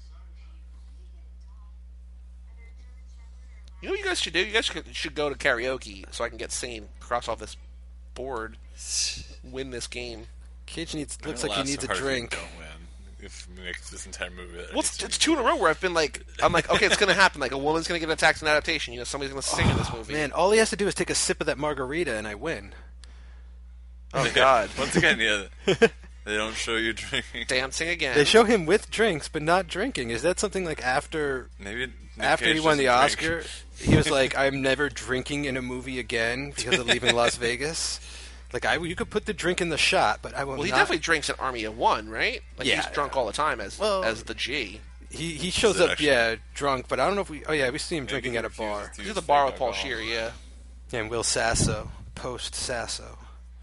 You know what you guys should do? You guys should, should go to karaoke so I can get sane, cross off this board, win this game. Cage needs I'm looks gonna like he laugh needs so a hard if we drink. Don't win. If we make this entire movie. Well, it's, it's two in a row where I've been like, I'm like, okay, it's going to happen. Like, a woman's going to get attacked in adaptation. You know, somebody's going to sing in this movie. Man, all he has to do is take a sip of that margarita and I win. Oh, God. Once again, yeah, they don't show you drinking. Dancing again. They show him with drinks, but not drinking. Is that something like after Maybe Nick after Cage he won the doesn't drink. Oscar? He was like, "I'm never drinking in a movie again because of leaving Las Vegas." Like, I, you could put the drink in the shot, but I will well, he not. definitely drinks in Army of One, right? Like, Yeah. he's drunk all the time as Well- as the G. He he shows Is it up, actually? yeah, drunk. But I don't know if we. Oh yeah, we see him Maybe drinking he at a refuses bar. to He's use at the bar fake with Paul alcohol. Scheer, yeah. And Will Sasso, post Sasso.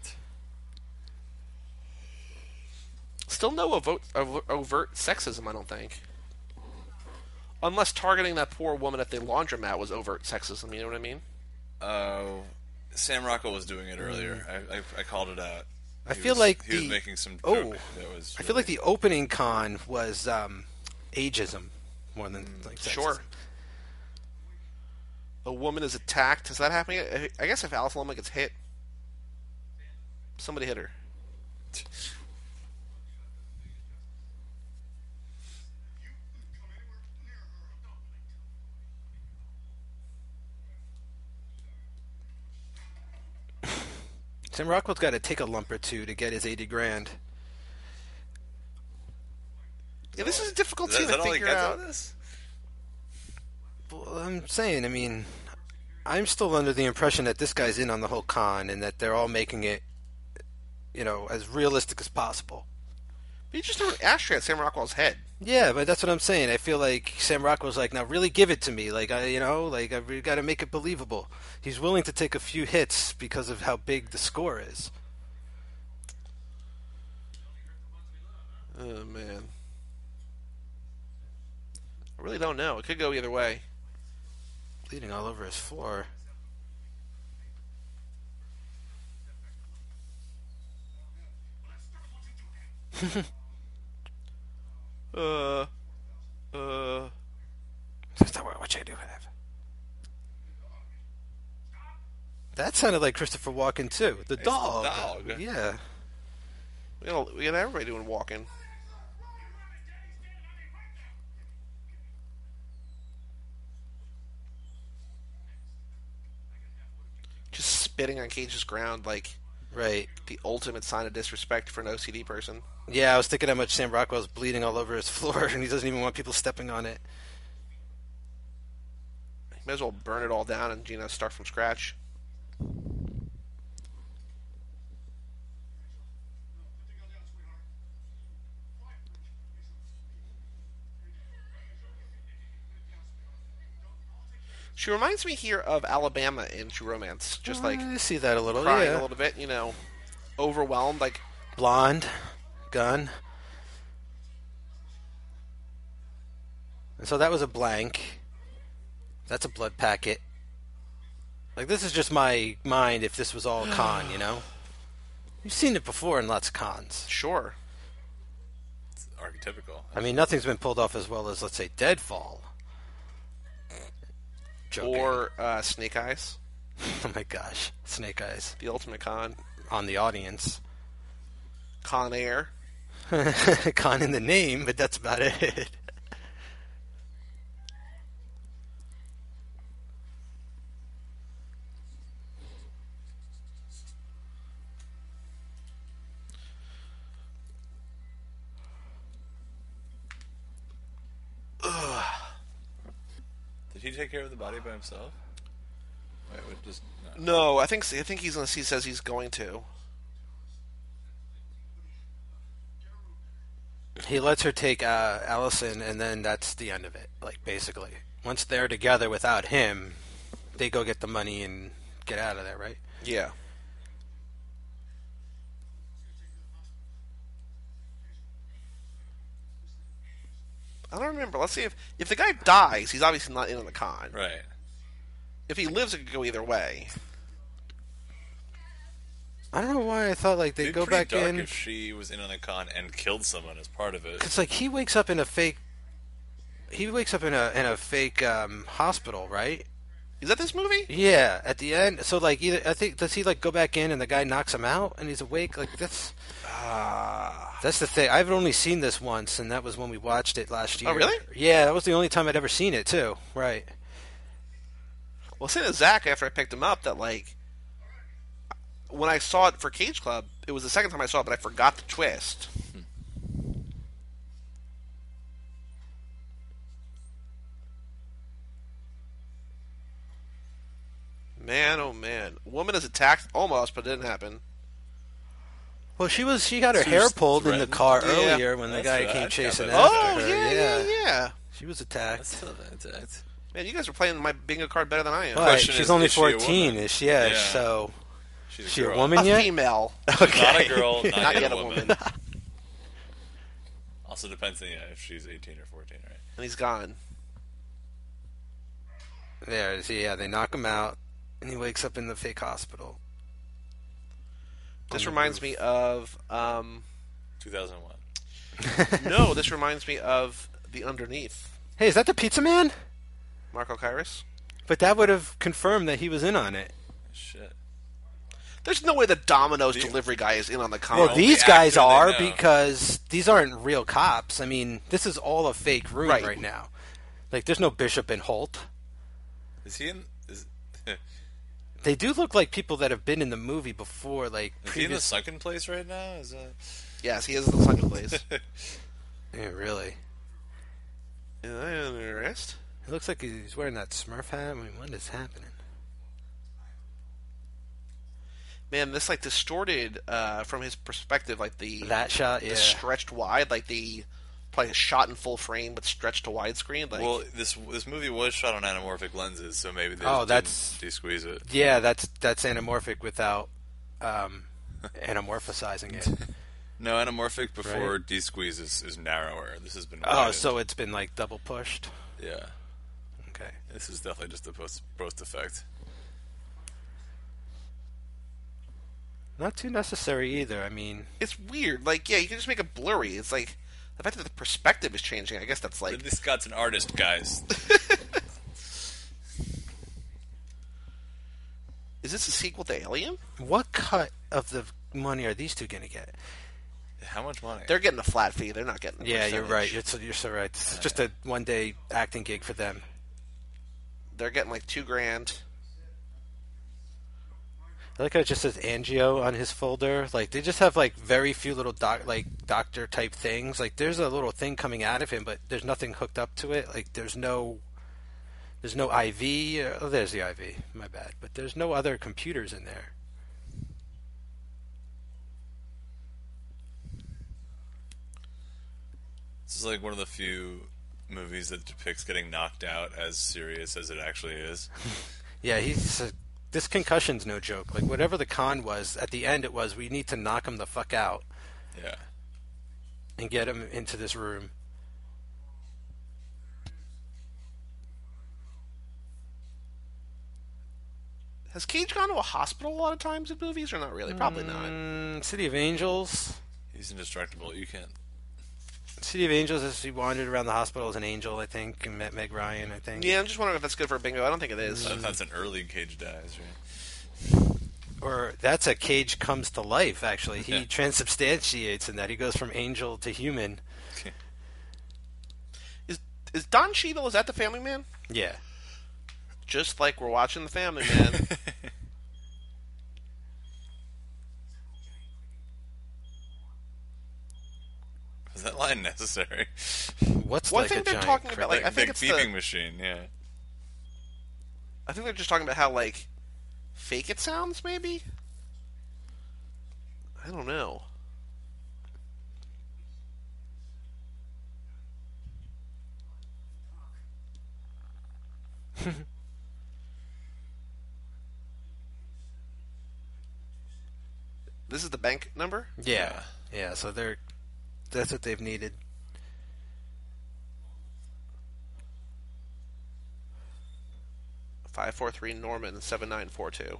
Still no overt, overt sexism, I don't think. Unless targeting that poor woman at the laundromat was overt sexism, you know what I mean? Oh, Sam Rockwell was doing it earlier. I, I, I called it out. I He feel was- like he was the- making some oh, joke that was. I feel like the opening con was um, ageism more than like sexism. Sure. A woman is attacked. Is that happening? I- I guess if Alison Lohman gets hit, somebody hit her. Sam Rockwell's got to take a lump or two to get his eighty grand. Yeah, this is a difficult Is that, scene is that to all he figure gets out. out of this? Well, I'm saying, I mean, I'm still under the impression that this guy's in on the whole con and that they're all making it, you know, as realistic as possible. He just threw an ashtray at Sam Rockwell's head. Yeah, but that's what I'm saying. I feel like Sam Rockwell's like, now really give it to me. Like, I, you know, like I really got to make it believable. He's willing to take a few hits because of how big the score is. Oh, man. I really don't know. It could go either way. Bleeding all over his floor. Uh, uh... That's not what you do have. That sounded like Christopher Walken too. The the dog. dog. Yeah. We got, we got everybody doing walking. Just spitting on Cage's ground like Right. the ultimate sign of disrespect for an O C D person. Yeah, I was thinking how much Sam Rockwell's bleeding all over his floor, and he doesn't even want people stepping on it. You might as well burn it all down and, you know, start from scratch. She reminds me here of Alabama in True Romance. Just like I see that a little. crying yeah. a little bit, you know, overwhelmed. Like, Blonde, gun. And so that was a blank. That's a blood packet. Like, this is just my mind if this was all a con, you know? You've seen it before in lots of cons. sure. It's archetypical. I mean, nothing's been pulled off as well as, let's say, Deadfall. Joking. Or uh, Snake Eyes, Oh my gosh. Snake Eyes. the ultimate con. On the audience. Con Air. Con in the name, but that's about it. he take care of the body by himself? Wait, what just no. No, I think I think he's gonna. He says he's going to. He lets her take uh, Allison, and then that's the end of it. Like, basically, once they're together without him, they go get the money and get out of there, right? Yeah. I don't remember. Let's see if if the guy dies, he's obviously not in on the con. Right. If he lives, it could go either way. I don't know why I thought like they It'd be go pretty back dark in. if she was in on the con and killed someone as part of it. It's like he wakes up in a fake. He wakes up in a in a fake um, hospital, right? Is that this movie? Yeah, at the end. So like, either I think does he like go back in and the guy knocks him out and he's awake? Like that's. Ah. That's the thing. I've only seen this once, and that was when we watched it last year. Oh, really? Yeah, that was the only time I'd ever seen it too. Right. Well, saying to Zach after I picked him up that like when I saw it for Cage Club, it was the second time I saw it, but I forgot the twist. Man, oh man, woman is attacked almost, but it didn't happen. Well, she was. She got her She hair was pulled in the threatened. car Yeah. earlier when the That's guy right. came I chasing forgot after Oh her. yeah, yeah, yeah. She was That's attacked. still that's it. Man, you guys are playing my bingo card better than I am. But question she's is, only is she a fourteen. woman? Is she? Yeah. Yeah. So, She's is a she a girl. woman A yet? female. Okay. Not a girl, not, Not yet, yet a a woman. woman. Also depends on yeah, if she's eighteen or fourteen, right? And he's gone. There. See, yeah, they knock him out, and he wakes up in the fake hospital. This On the reminds roof. me of um two thousand one. no, this reminds me of The Underneath. Hey, is that the Pizza Man? Marco Kairos. But that would have confirmed that he was in on it. Shit. There's no way the Domino's The- delivery guy is in on the con. Well, the these actor guys they are know. because these aren't real cops. I mean, this is all a fake room Right. right, now. Like, there's no Bishop and Holt. Is he in? Is, They do look like people that have been in the movie before, like is he in the previous. sunken place right now? Is that? Yes, he is in the sunken place. Yeah, really. Interest. It looks like he's wearing that Smurf hat. I mean, what is happening? Man, this like distorted uh, from his perspective, like the That shot, the yeah. stretched wide, like the probably a shot in full frame but stretched to widescreen. Like, Well, this this movie was shot on anamorphic lenses, so maybe they Oh, just that's- didn't de-squeeze it. Yeah, that's that's anamorphic without um, anamorphizing it. No, anamorphic before Right. de-squeeze is, is narrower. This has been Oh, widened. so it's been like double pushed. yeah. Okay. This is definitely just a post post effect. Not too necessary either. I mean, it's weird. Like, yeah, you can just make it blurry. It's like the fact that the perspective is changing. I guess that's like Ridley Scott's an artist, guys. Is this a sequel to Alien? what cut of the money are these two going to get? How much money? They're getting a flat fee. They're not getting. A Yeah, you're right. percentage. You're so, you're so right. It's just a one day acting gig for them. They're getting like two grand. I like how it just says angio on his folder. Like they just have like very few little doc like doctor type things. Like there's a little thing coming out of him, but there's nothing hooked up to it. Like there's no there's no I V. Oh, there's the I V. My bad. But there's no other computers in there. This is like one of the few movies that depicts getting knocked out as serious as it actually is. Yeah, he's uh, this concussion's no joke. Like whatever the con was, at the end it was we need to knock him the fuck out Yeah. and get him into this room. Has Cage gone to a hospital a lot of times in movies, or not really? Probably not. Mm, City of Angels. He's indestructible. You can't. City of Angels, as he wandered around the hospital as an angel, I think, and met Meg Ryan, I think. Yeah, I'm just wondering if that's good for bingo. I don't think it is. Uh, That's an early Cage dies, right? Or that's a Cage comes to life, actually. He Yeah. transubstantiates in that. He goes from angel to human. Is is Don Cheadle? Is that the Family Man? Yeah. Just like we're watching the Family Man. Was that line necessary? What's One like thing a they're giant talking cricket? about, like, I Big, think big it's the- beeping machine, yeah. I think they're just talking about how, like, fake it sounds, maybe? I don't know. This is the bank number? Yeah. Yeah, so they're that's what they've needed. five four three Norman seven nine four two.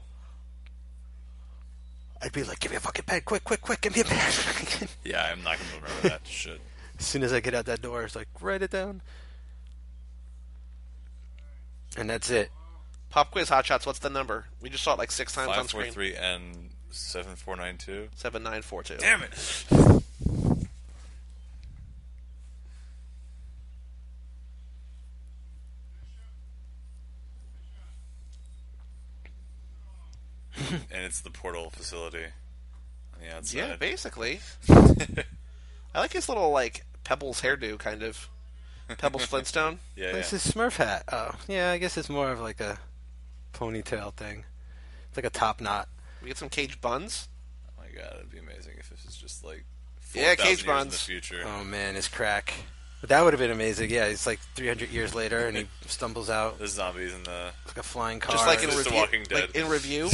I'd be like, give me a fucking pen, quick, quick, quick, give me a pen. Yeah, I'm not going to remember that shit. As soon as I get out that door, it's like, write it down. And that's it. Pop quiz hotshots, what's the number? We just saw it like six times on Five four screen. three and seven four nine two. seven nine four two. Damn it! And it's the portal facility on the outside. Yeah, basically. I like his little, like, Pebbles hairdo, kind of. Pebbles Flintstone. Yeah, It's yeah. his Smurf hat. Oh, yeah, I guess it's more of like a ponytail thing. It's like a top knot. We get some Cage buns. Oh my god, it'd be amazing if this was just like Yeah, four thousand Cage years in buns. the future. Oh, man, his crack. But that would have been amazing. Yeah, it's like three hundred years later, and he stumbles out There's zombies in the like a flying car. Just like in Just The review. Walking Dead. Like in review.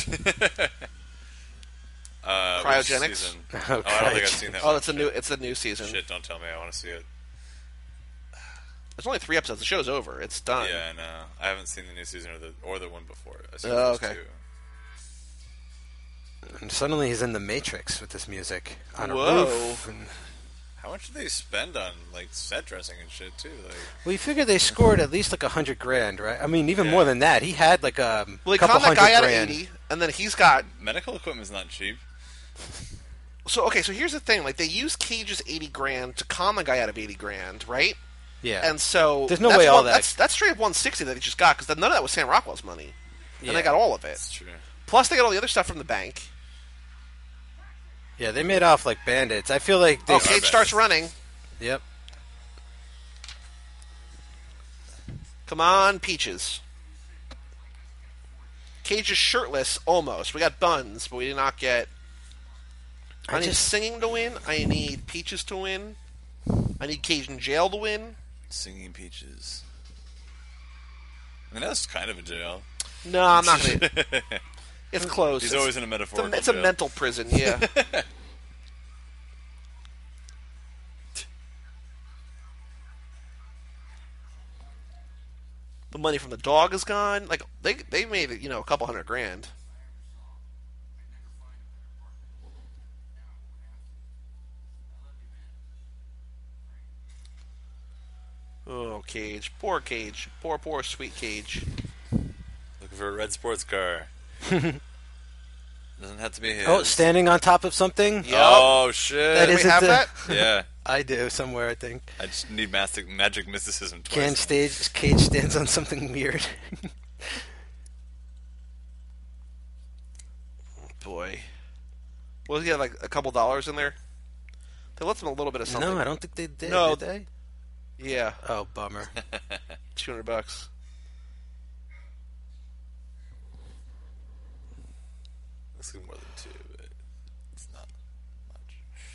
uh, Cryogenics? which season? Oh, Oh, I don't think I've seen that. Oh, one. it's a new. Shit. It's a new season. Shit, don't tell me. I want to see it. There's only three episodes. The show's over. It's done. Yeah, I know. I haven't seen the new season or the or the one before. I seen Oh, the first okay. two. And suddenly he's in the Matrix with this music on a Whoa. roof. And, How much do they spend on like set dressing and shit too? Like, well, you figure they scored at least like a hundred grand, right? I mean, even Yeah. more than that. He had like a Well, he couple conned that hundred guy out of grand. eighty, and then he's got. medical equipment's not cheap. So okay, so here's the thing: like they use Cage's eighty grand to con the guy out of eighty grand, right? Yeah, And so There's no that's way all one- that- That's that's straight up one sixty that he just got because none of that was Sam Rockwell's money, and Yeah. they got all of it. It's true. Plus, they got all the other stuff from the bank. yeah, they made off like bandits. I feel like they. Oh, are Cage bandits. starts running. Yep. Come on, Peaches. Cage is shirtless, almost. We got buns, but we did not get. I, I need just- singing to win. I need Peaches to win. I need Cage in jail to win. Singing Peaches. I mean, that's kind of a jail. No, I'm not gonna. It's close. He's It's- always in a It's metaphorical a, it's a jail. mental prison, yeah. The money from the dog is gone. Like they they made you know a couple hundred grand. Oh, Cage, poor Cage, poor poor sweet Cage. Looking for a red sports car. Doesn't have to be his. Oh, standing on top of something. Yep. Oh shit! That Do we isn't have the- that? Yeah, I do somewhere. I think. I just need magic, magic mysticism twice. Can stage Cage stands on something weird. Boy. Well, he had like a couple dollars in there. They left him a little bit of something. No, I don't think they did. No. Did they? Yeah, Oh, bummer. two hundred bucks. Looks like more than two, but it's not much.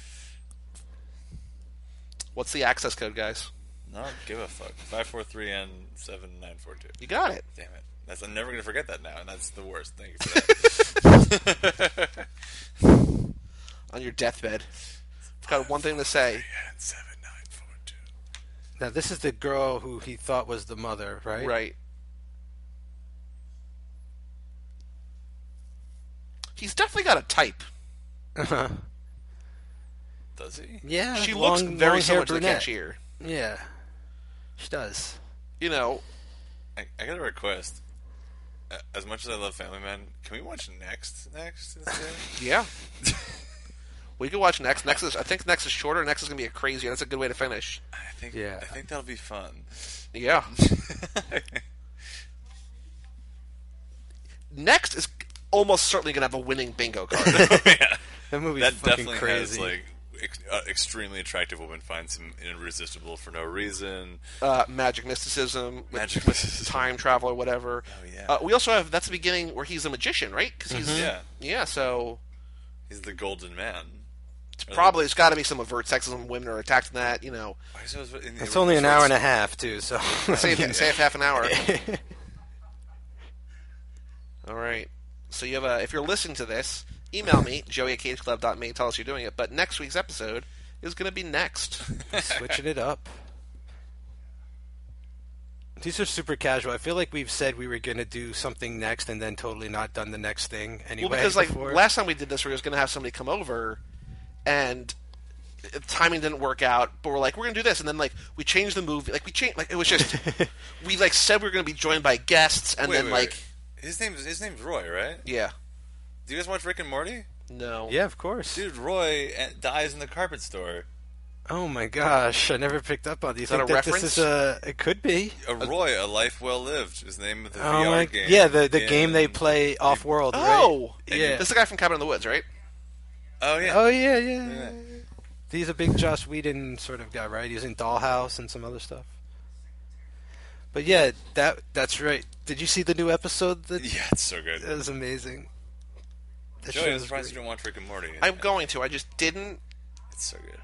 What's the access code, guys? No, give a fuck. Five four three and seven nine four two. You got it. Damn it! That's I'm never gonna forget that now, and that's the worst. Thank you for that. On your deathbed. I've got one thing to say. and seven nine four two. Now this is the girl who he thought was the mother, right? Right. He's definitely got a type. Uh-huh. Does he? Yeah. She long, looks very long similar hair to the brunette. cashier. Yeah, she does. You know, I, I got a request. Uh, As much as I love Family Man, can we watch Next next instead? yeah. We could watch Next. Next is, I think Next is shorter. Next is going to be a crazy. That's a good way to finish. I think. Yeah. I think that'll be fun. Yeah. Next is almost certainly going to have a winning bingo card. yeah. That movie's That fucking definitely crazy. has like ex- uh, extremely attractive woman finds him irresistible for no reason. Uh, magic mysticism, with, Magic with mysticism. time travel or whatever. Oh, yeah. Uh, we also have that's the beginning where he's a magician, right? Because he's Yeah. yeah. So He's the golden man. it's probably it's got to be some overt sexism. Women are attacked in that. You know, Why is it- in the It's only an original hour and a shorts- half too, so save save half an hour. All right. So you have a if you're listening to this, email me joey at cageclub dot me. Tell us you're doing it. But next week's episode is going to be next. switching it up. These are super casual. I feel like we've said we were going to do something next and then totally not done the next thing anyway. Well, because like before. last time we did this, we was going to have somebody come over, and the timing didn't work out. But we're like, we're going to do this, and then like we changed the movie. Like we changed. Like it was just we like said we were going to be joined by guests, and Wait, then wait, like wait. His name's his name's Roy, right? yeah, Do you guys watch Rick and Morty? no, Yeah, of course. Dude, Roy uh, dies in the carpet store. Oh my gosh, I never picked up on. Do you Is that think a that reference? this is a? It could be. A Roy, a life well lived, is the name of the Oh V R my, game. yeah, the the in- game they play off world. Oh, right? yeah. this is the guy from Cabin in the Woods, right? Oh yeah. Oh yeah, yeah. Yeah. He's a big Joss Whedon sort of guy, right? He was in Dollhouse and some other stuff. But yeah, that that's right. Did you see the new episode? That, Yeah, it's so good. that was amazing. That Joey, I'm show's surprised you great. don't watch Rick and Morty. I'm going to. I just didn't. It's so good.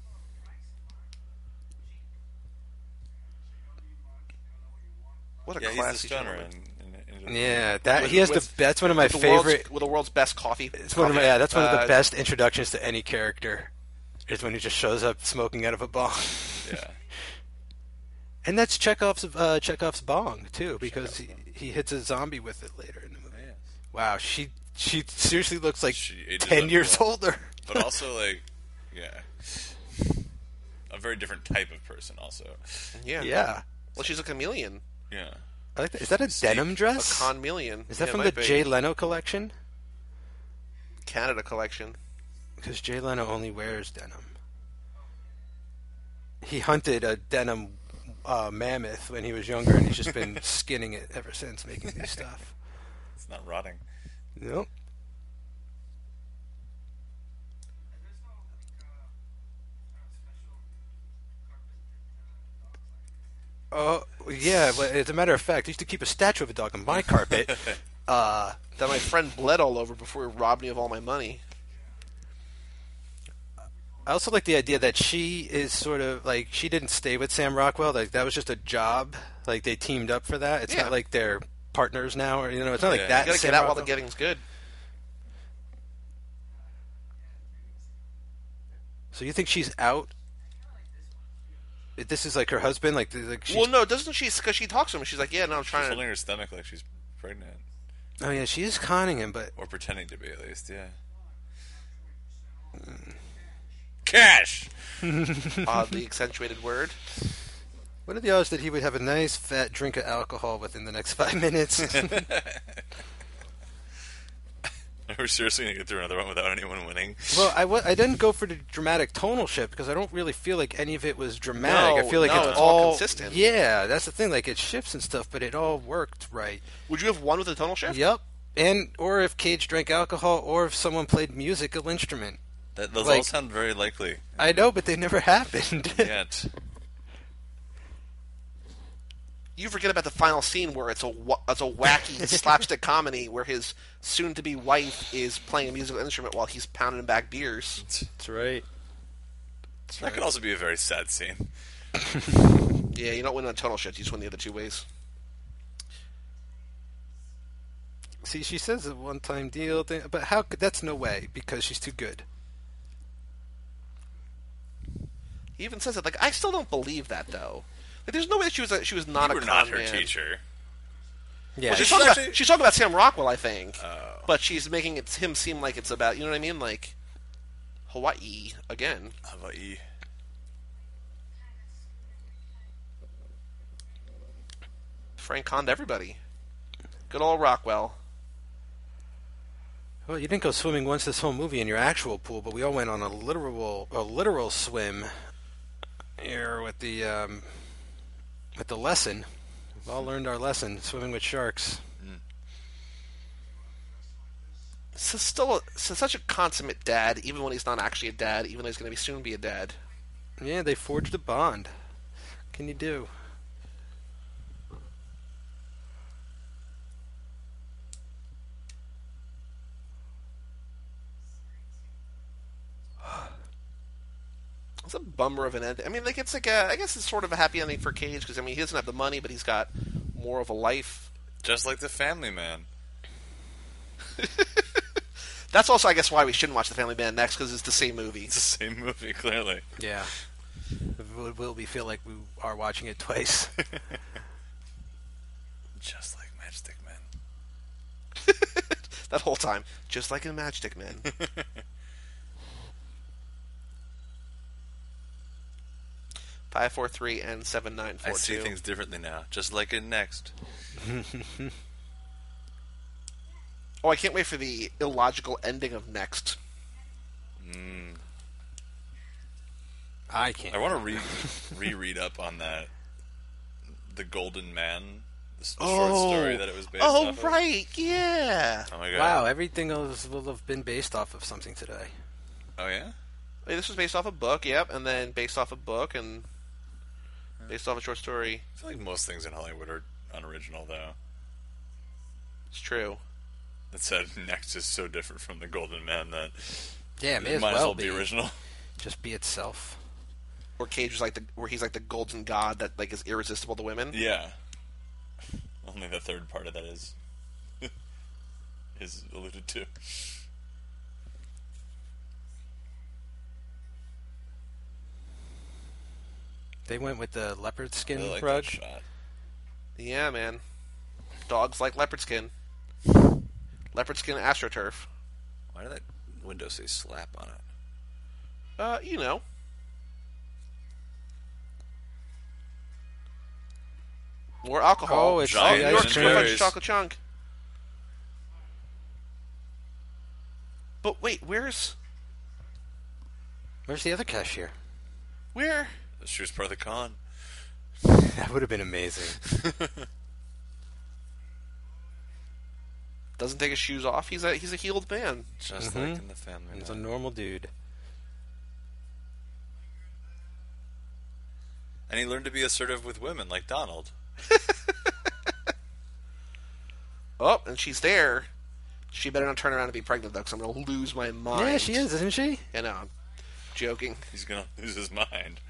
What a Yeah, he's the classy stoner. gentleman. In, in, in, Yeah, that With- he has with- the. That's one of my With the favorite. world's, with the world's best coffee. It's one of my, coffee, yeah, that's one of the uh, best introductions to any character. Is when he just shows up smoking out of a bong. Yeah. And that's Chekhov's uh, Chekhov's bong too, because he, he hits a zombie with it later in the movie. Yeah. Wow, she she seriously looks like She ages ten up years well. older. But also, like, yeah. A very different type of person, also. Yeah. Yeah, Well, she's a chameleon. Yeah. I like that. Is that a denim A dress? conmeleon. Is that Yeah, from it the might be. Jay Leno collection? Canada collection? Because Jay Leno only wears denim. He hunted a denim uh, mammoth when he was younger, and he's just been skinning it ever since, making new stuff. It's not rotting. Nope. Oh, yeah, but as a matter of fact, I used to keep a statue of a dog on my carpet. uh, That my friend bled all over before he robbed me of all my money. I also like the idea that she is sort of like, she didn't stay with Sam Rockwell. Like, that was just a job. Like, they teamed up for that. It's Yeah. not like they're partners now, or, you know, it's not Yeah. like that. You gotta Sam get out while the Rockwell- getting's good. So you think she's out? This is like her husband? Like, like she's, Well, no, doesn't she? Because she talks to him. She's like, "Yeah, no, I'm She's trying holding to." her stomach like she's pregnant. oh yeah, she is conning him, but Or pretending to be, at least, yeah. Cash! Oddly accentuated word. what are the odds that he would have a nice fat drink of alcohol within the next five minutes? We're seriously going to get through another one without anyone winning. Well, I, w- I didn't go for the dramatic tonal shift because I don't really feel like any of it was dramatic. No, I feel like no, it's, it's all all consistent. Yeah, that's the thing. Like, it shifts and stuff, but it all worked right. Would you have won with a tonal shift? Yep. And or if Cage drank alcohol, or if someone played musical instrument. That, those Like- all sound very likely. I know, but they never happened. Yet. You forget about the final scene where it's a wa- it's a wacky slapstick comedy where his soon-to-be wife is playing a musical instrument while he's pounding back beers. That's right. That could also be a very sad scene. Yeah, you don't win on a tonal shift. You just win the other two ways. See, she says a one-time deal thing, but how could that's no way because she's too good. He even says it like I still don't believe that though. Like, there's no way that she was a, she was not You a were con not her man. teacher. Yeah, Well, she's, She's talking actually- about, she's talking about Sam Rockwell, I think. Oh. But she's making it him seem like it's about, you know what I mean? Like, Hawaii, again. Hawaii. Frank conned everybody. Good old Rockwell. well, you didn't go swimming once this whole movie in your actual pool, but we all went on a literal a literal swim here with the um, with the lesson. We've all learned our lesson: swimming with sharks. So still, so such a consummate dad, even when he's not actually a dad, even though he's going to be soon be a dad. Yeah, they forged a bond. What can you do? It's a bummer of an end. I mean, like it's like a, I guess it's sort of a happy ending for Cage because I mean he doesn't have the money, but he's got more of a life. Just like the Family Man. That's also, I guess, why we shouldn't watch The Family Man next because it's the same movie. It's the same movie, clearly. Yeah. Will, will we feel like we are watching it twice? Just like Matchstick Men. That whole time, just like in Matchstick Men. Five, four, three, and seven, nine, four, I see two. things differently now. Just like in Next. Oh, I can't wait for the illogical ending of Next. Mm. I can't. I want to re reread up on that. The Golden Man, the, s- the Oh. short story that it was based Oh, off right, yeah. of. Oh my god! Wow, everything else will have been based off of something today. Oh yeah. Hey, this was based off a book, yep, and then based off a book, and based off a short story. I feel like most things in Hollywood are unoriginal, though. It's true. That said, Next is so different from the Golden Man that Yeah, may it as might well as well be. be original. Just be itself. Where Cage was like the, where he's like the golden god that like is irresistible to women. Yeah. Only the third part of that is is alluded to. They went with the leopard skin I like rug. that shot. Yeah, man. Dogs like leopard skin. Leopard skin AstroTurf. Why did that window say slap on it? Uh, you know. More alcohol. Oh, it's Giant the York ice Ben Chocolate cream. Jerry's. chocolate chunk. But wait, where's Where's the other cashier? where? She was part of the con. That would have been amazing. Doesn't take his shoes off. He's a he's a healed man. Just Mhm. like in the Family He's a Man. normal dude. And he learned to be assertive with women, like Donald. Oh, and she's there. She better not turn around and be pregnant though, because I'm gonna lose my mind. Yeah, she is, isn't she? You know, I'm joking. He's gonna lose his mind.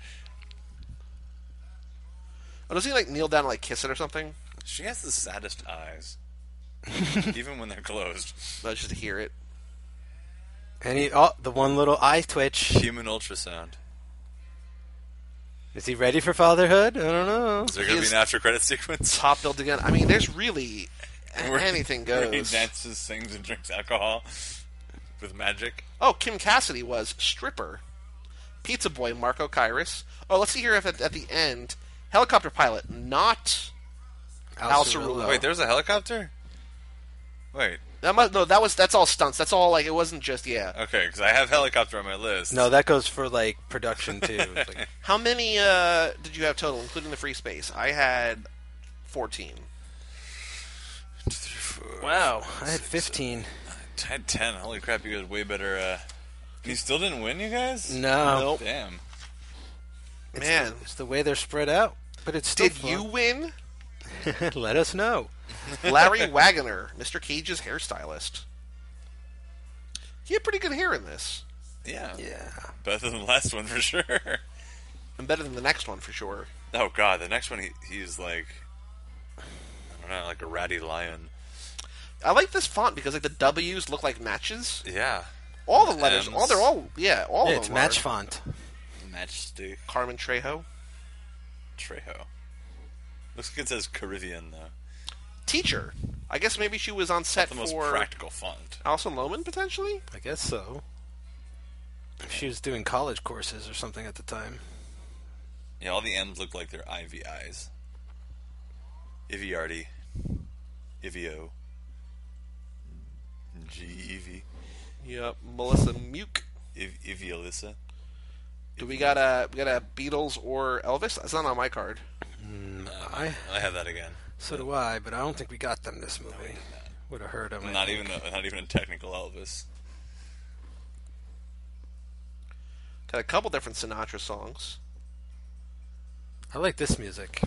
Oh, does he like kneel down and like kiss it or something? She has the saddest eyes, even when they're closed. No, just to hear it. And he, oh, the one little eye twitch. Human ultrasound. Is he ready for fatherhood? I don't know. Is there He gonna be is- an after credit sequence? Top build again. I mean, there's really Where- anything where he goes. dances, sings, and drinks alcohol with magic. Oh, Kim Cassidy was stripper. Pizza boy Marco Kairos. Oh, let's see here if at, at the end, helicopter pilot, not Al Cerullo. Wait, there's a helicopter? Wait, that must, no, that was that's all stunts. That's all like it wasn't just yeah. okay, because I have helicopter on my list. No, that goes for like production too. It's like, How many uh, did you have total, including the free space? I had fourteen. wow, I had fifteen. I had ten. Holy crap, you guys way better. Uh... You still didn't win, you guys? No, Nope. Damn. Man, it's the way they're spread out. But it's still did fun. you win? Let us know. Larry Wagoner, Mister Cage's hairstylist. He had pretty good hair in this, Yeah. Yeah. Better than the last one for sure. and better than the next one for sure. Oh god, the next one he, he's like, I don't know, like a ratty lion. I like this font because like the W's look like matches. Yeah. All the letters, M's. all they're all yeah, all Yeah, of it's them match are. font. Matchstick Carmen Trejo, Trejo. Looks like it says Caribbean though. teacher. I guess maybe she was on set The most for practical font. Alison Lohman potentially. I guess so. She was doing college courses or something at the time. Yeah, all the M's look like they're I V Is. Iviardi. Ivio. G E V. Yep, Melissa Muke. Iv- Ivialissa. Do we got a we got a Beatles or Elvis? That's not on my card. Mm, Uh, I I have that again. so do I, but I don't think we got them this movie. would have heard him. I Not think. even a, not even a technical Elvis. Got a couple different Sinatra songs. I like this music.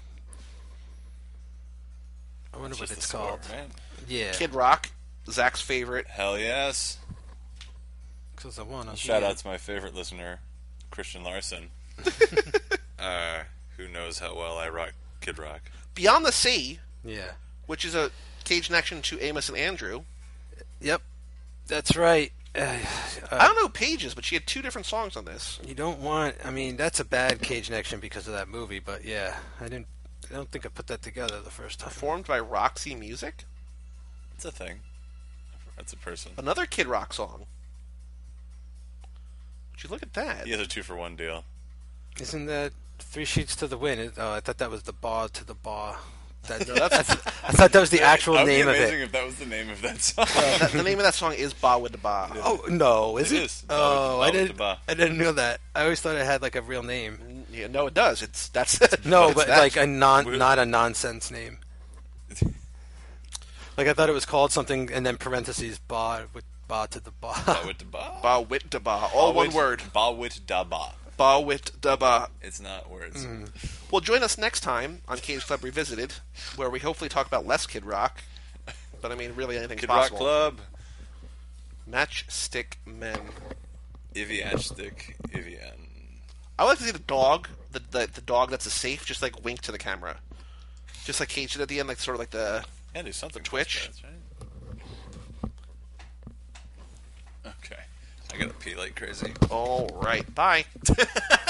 I wonder what Just it's the score, called. right? Yeah. Kid Rock, Zach's favorite. Hell yes. Because I want to. Shout out to my favorite listener, Christian Larson, uh, who knows how well I rock Kid Rock. Beyond the Sea, Yeah. which is a Cage connection to Amos and Andrew. Yep. That's right. Uh, I don't know Pages, but she had two different songs on this. You don't want. I mean, that's a bad Cage connection because of that movie. But yeah, I didn't. I don't think I put that together the first time. Performed by Roxy Music. It's a thing. That's a person. Another Kid Rock song. Would you look at that? He has a two for one deal. Isn't that Three Sheets to the Wind? It- Oh, I thought that was the Bar to the Bar. That, No, that's, I thought that was the actual That would name be of amazing it. if that was the name of that song. that, the name of that song is Ba with the Ba. Oh no, is It it? is. Oh, Ba with- I Ba with didn't. the Ba. I didn't know that. I always thought it had like a real name. Yeah, no, it does. It's that's No, it's but that. like a non, not a nonsense name. Like I thought it was called something, and then parentheses Bar with Ba to the Bar. Ba with the ba. Ba with da Ba. All Ba one with- word. Ba with da ba. Ba with da Ba. It's not words. Mm-hmm. Well, join us next time on Cage Club Revisited, where we hopefully talk about less Kid Rock. But I mean, really anything's Kid Rock possible. Club. Matchstick Men. Ivian stick. Ivian. I like to see the dog, the, the the dog that's a safe, just like wink to the camera, just like Cage did at the end, like sort of like the. Yeah, do something. Twitch. That's right. Okay. I gotta pee like crazy. All right, bye.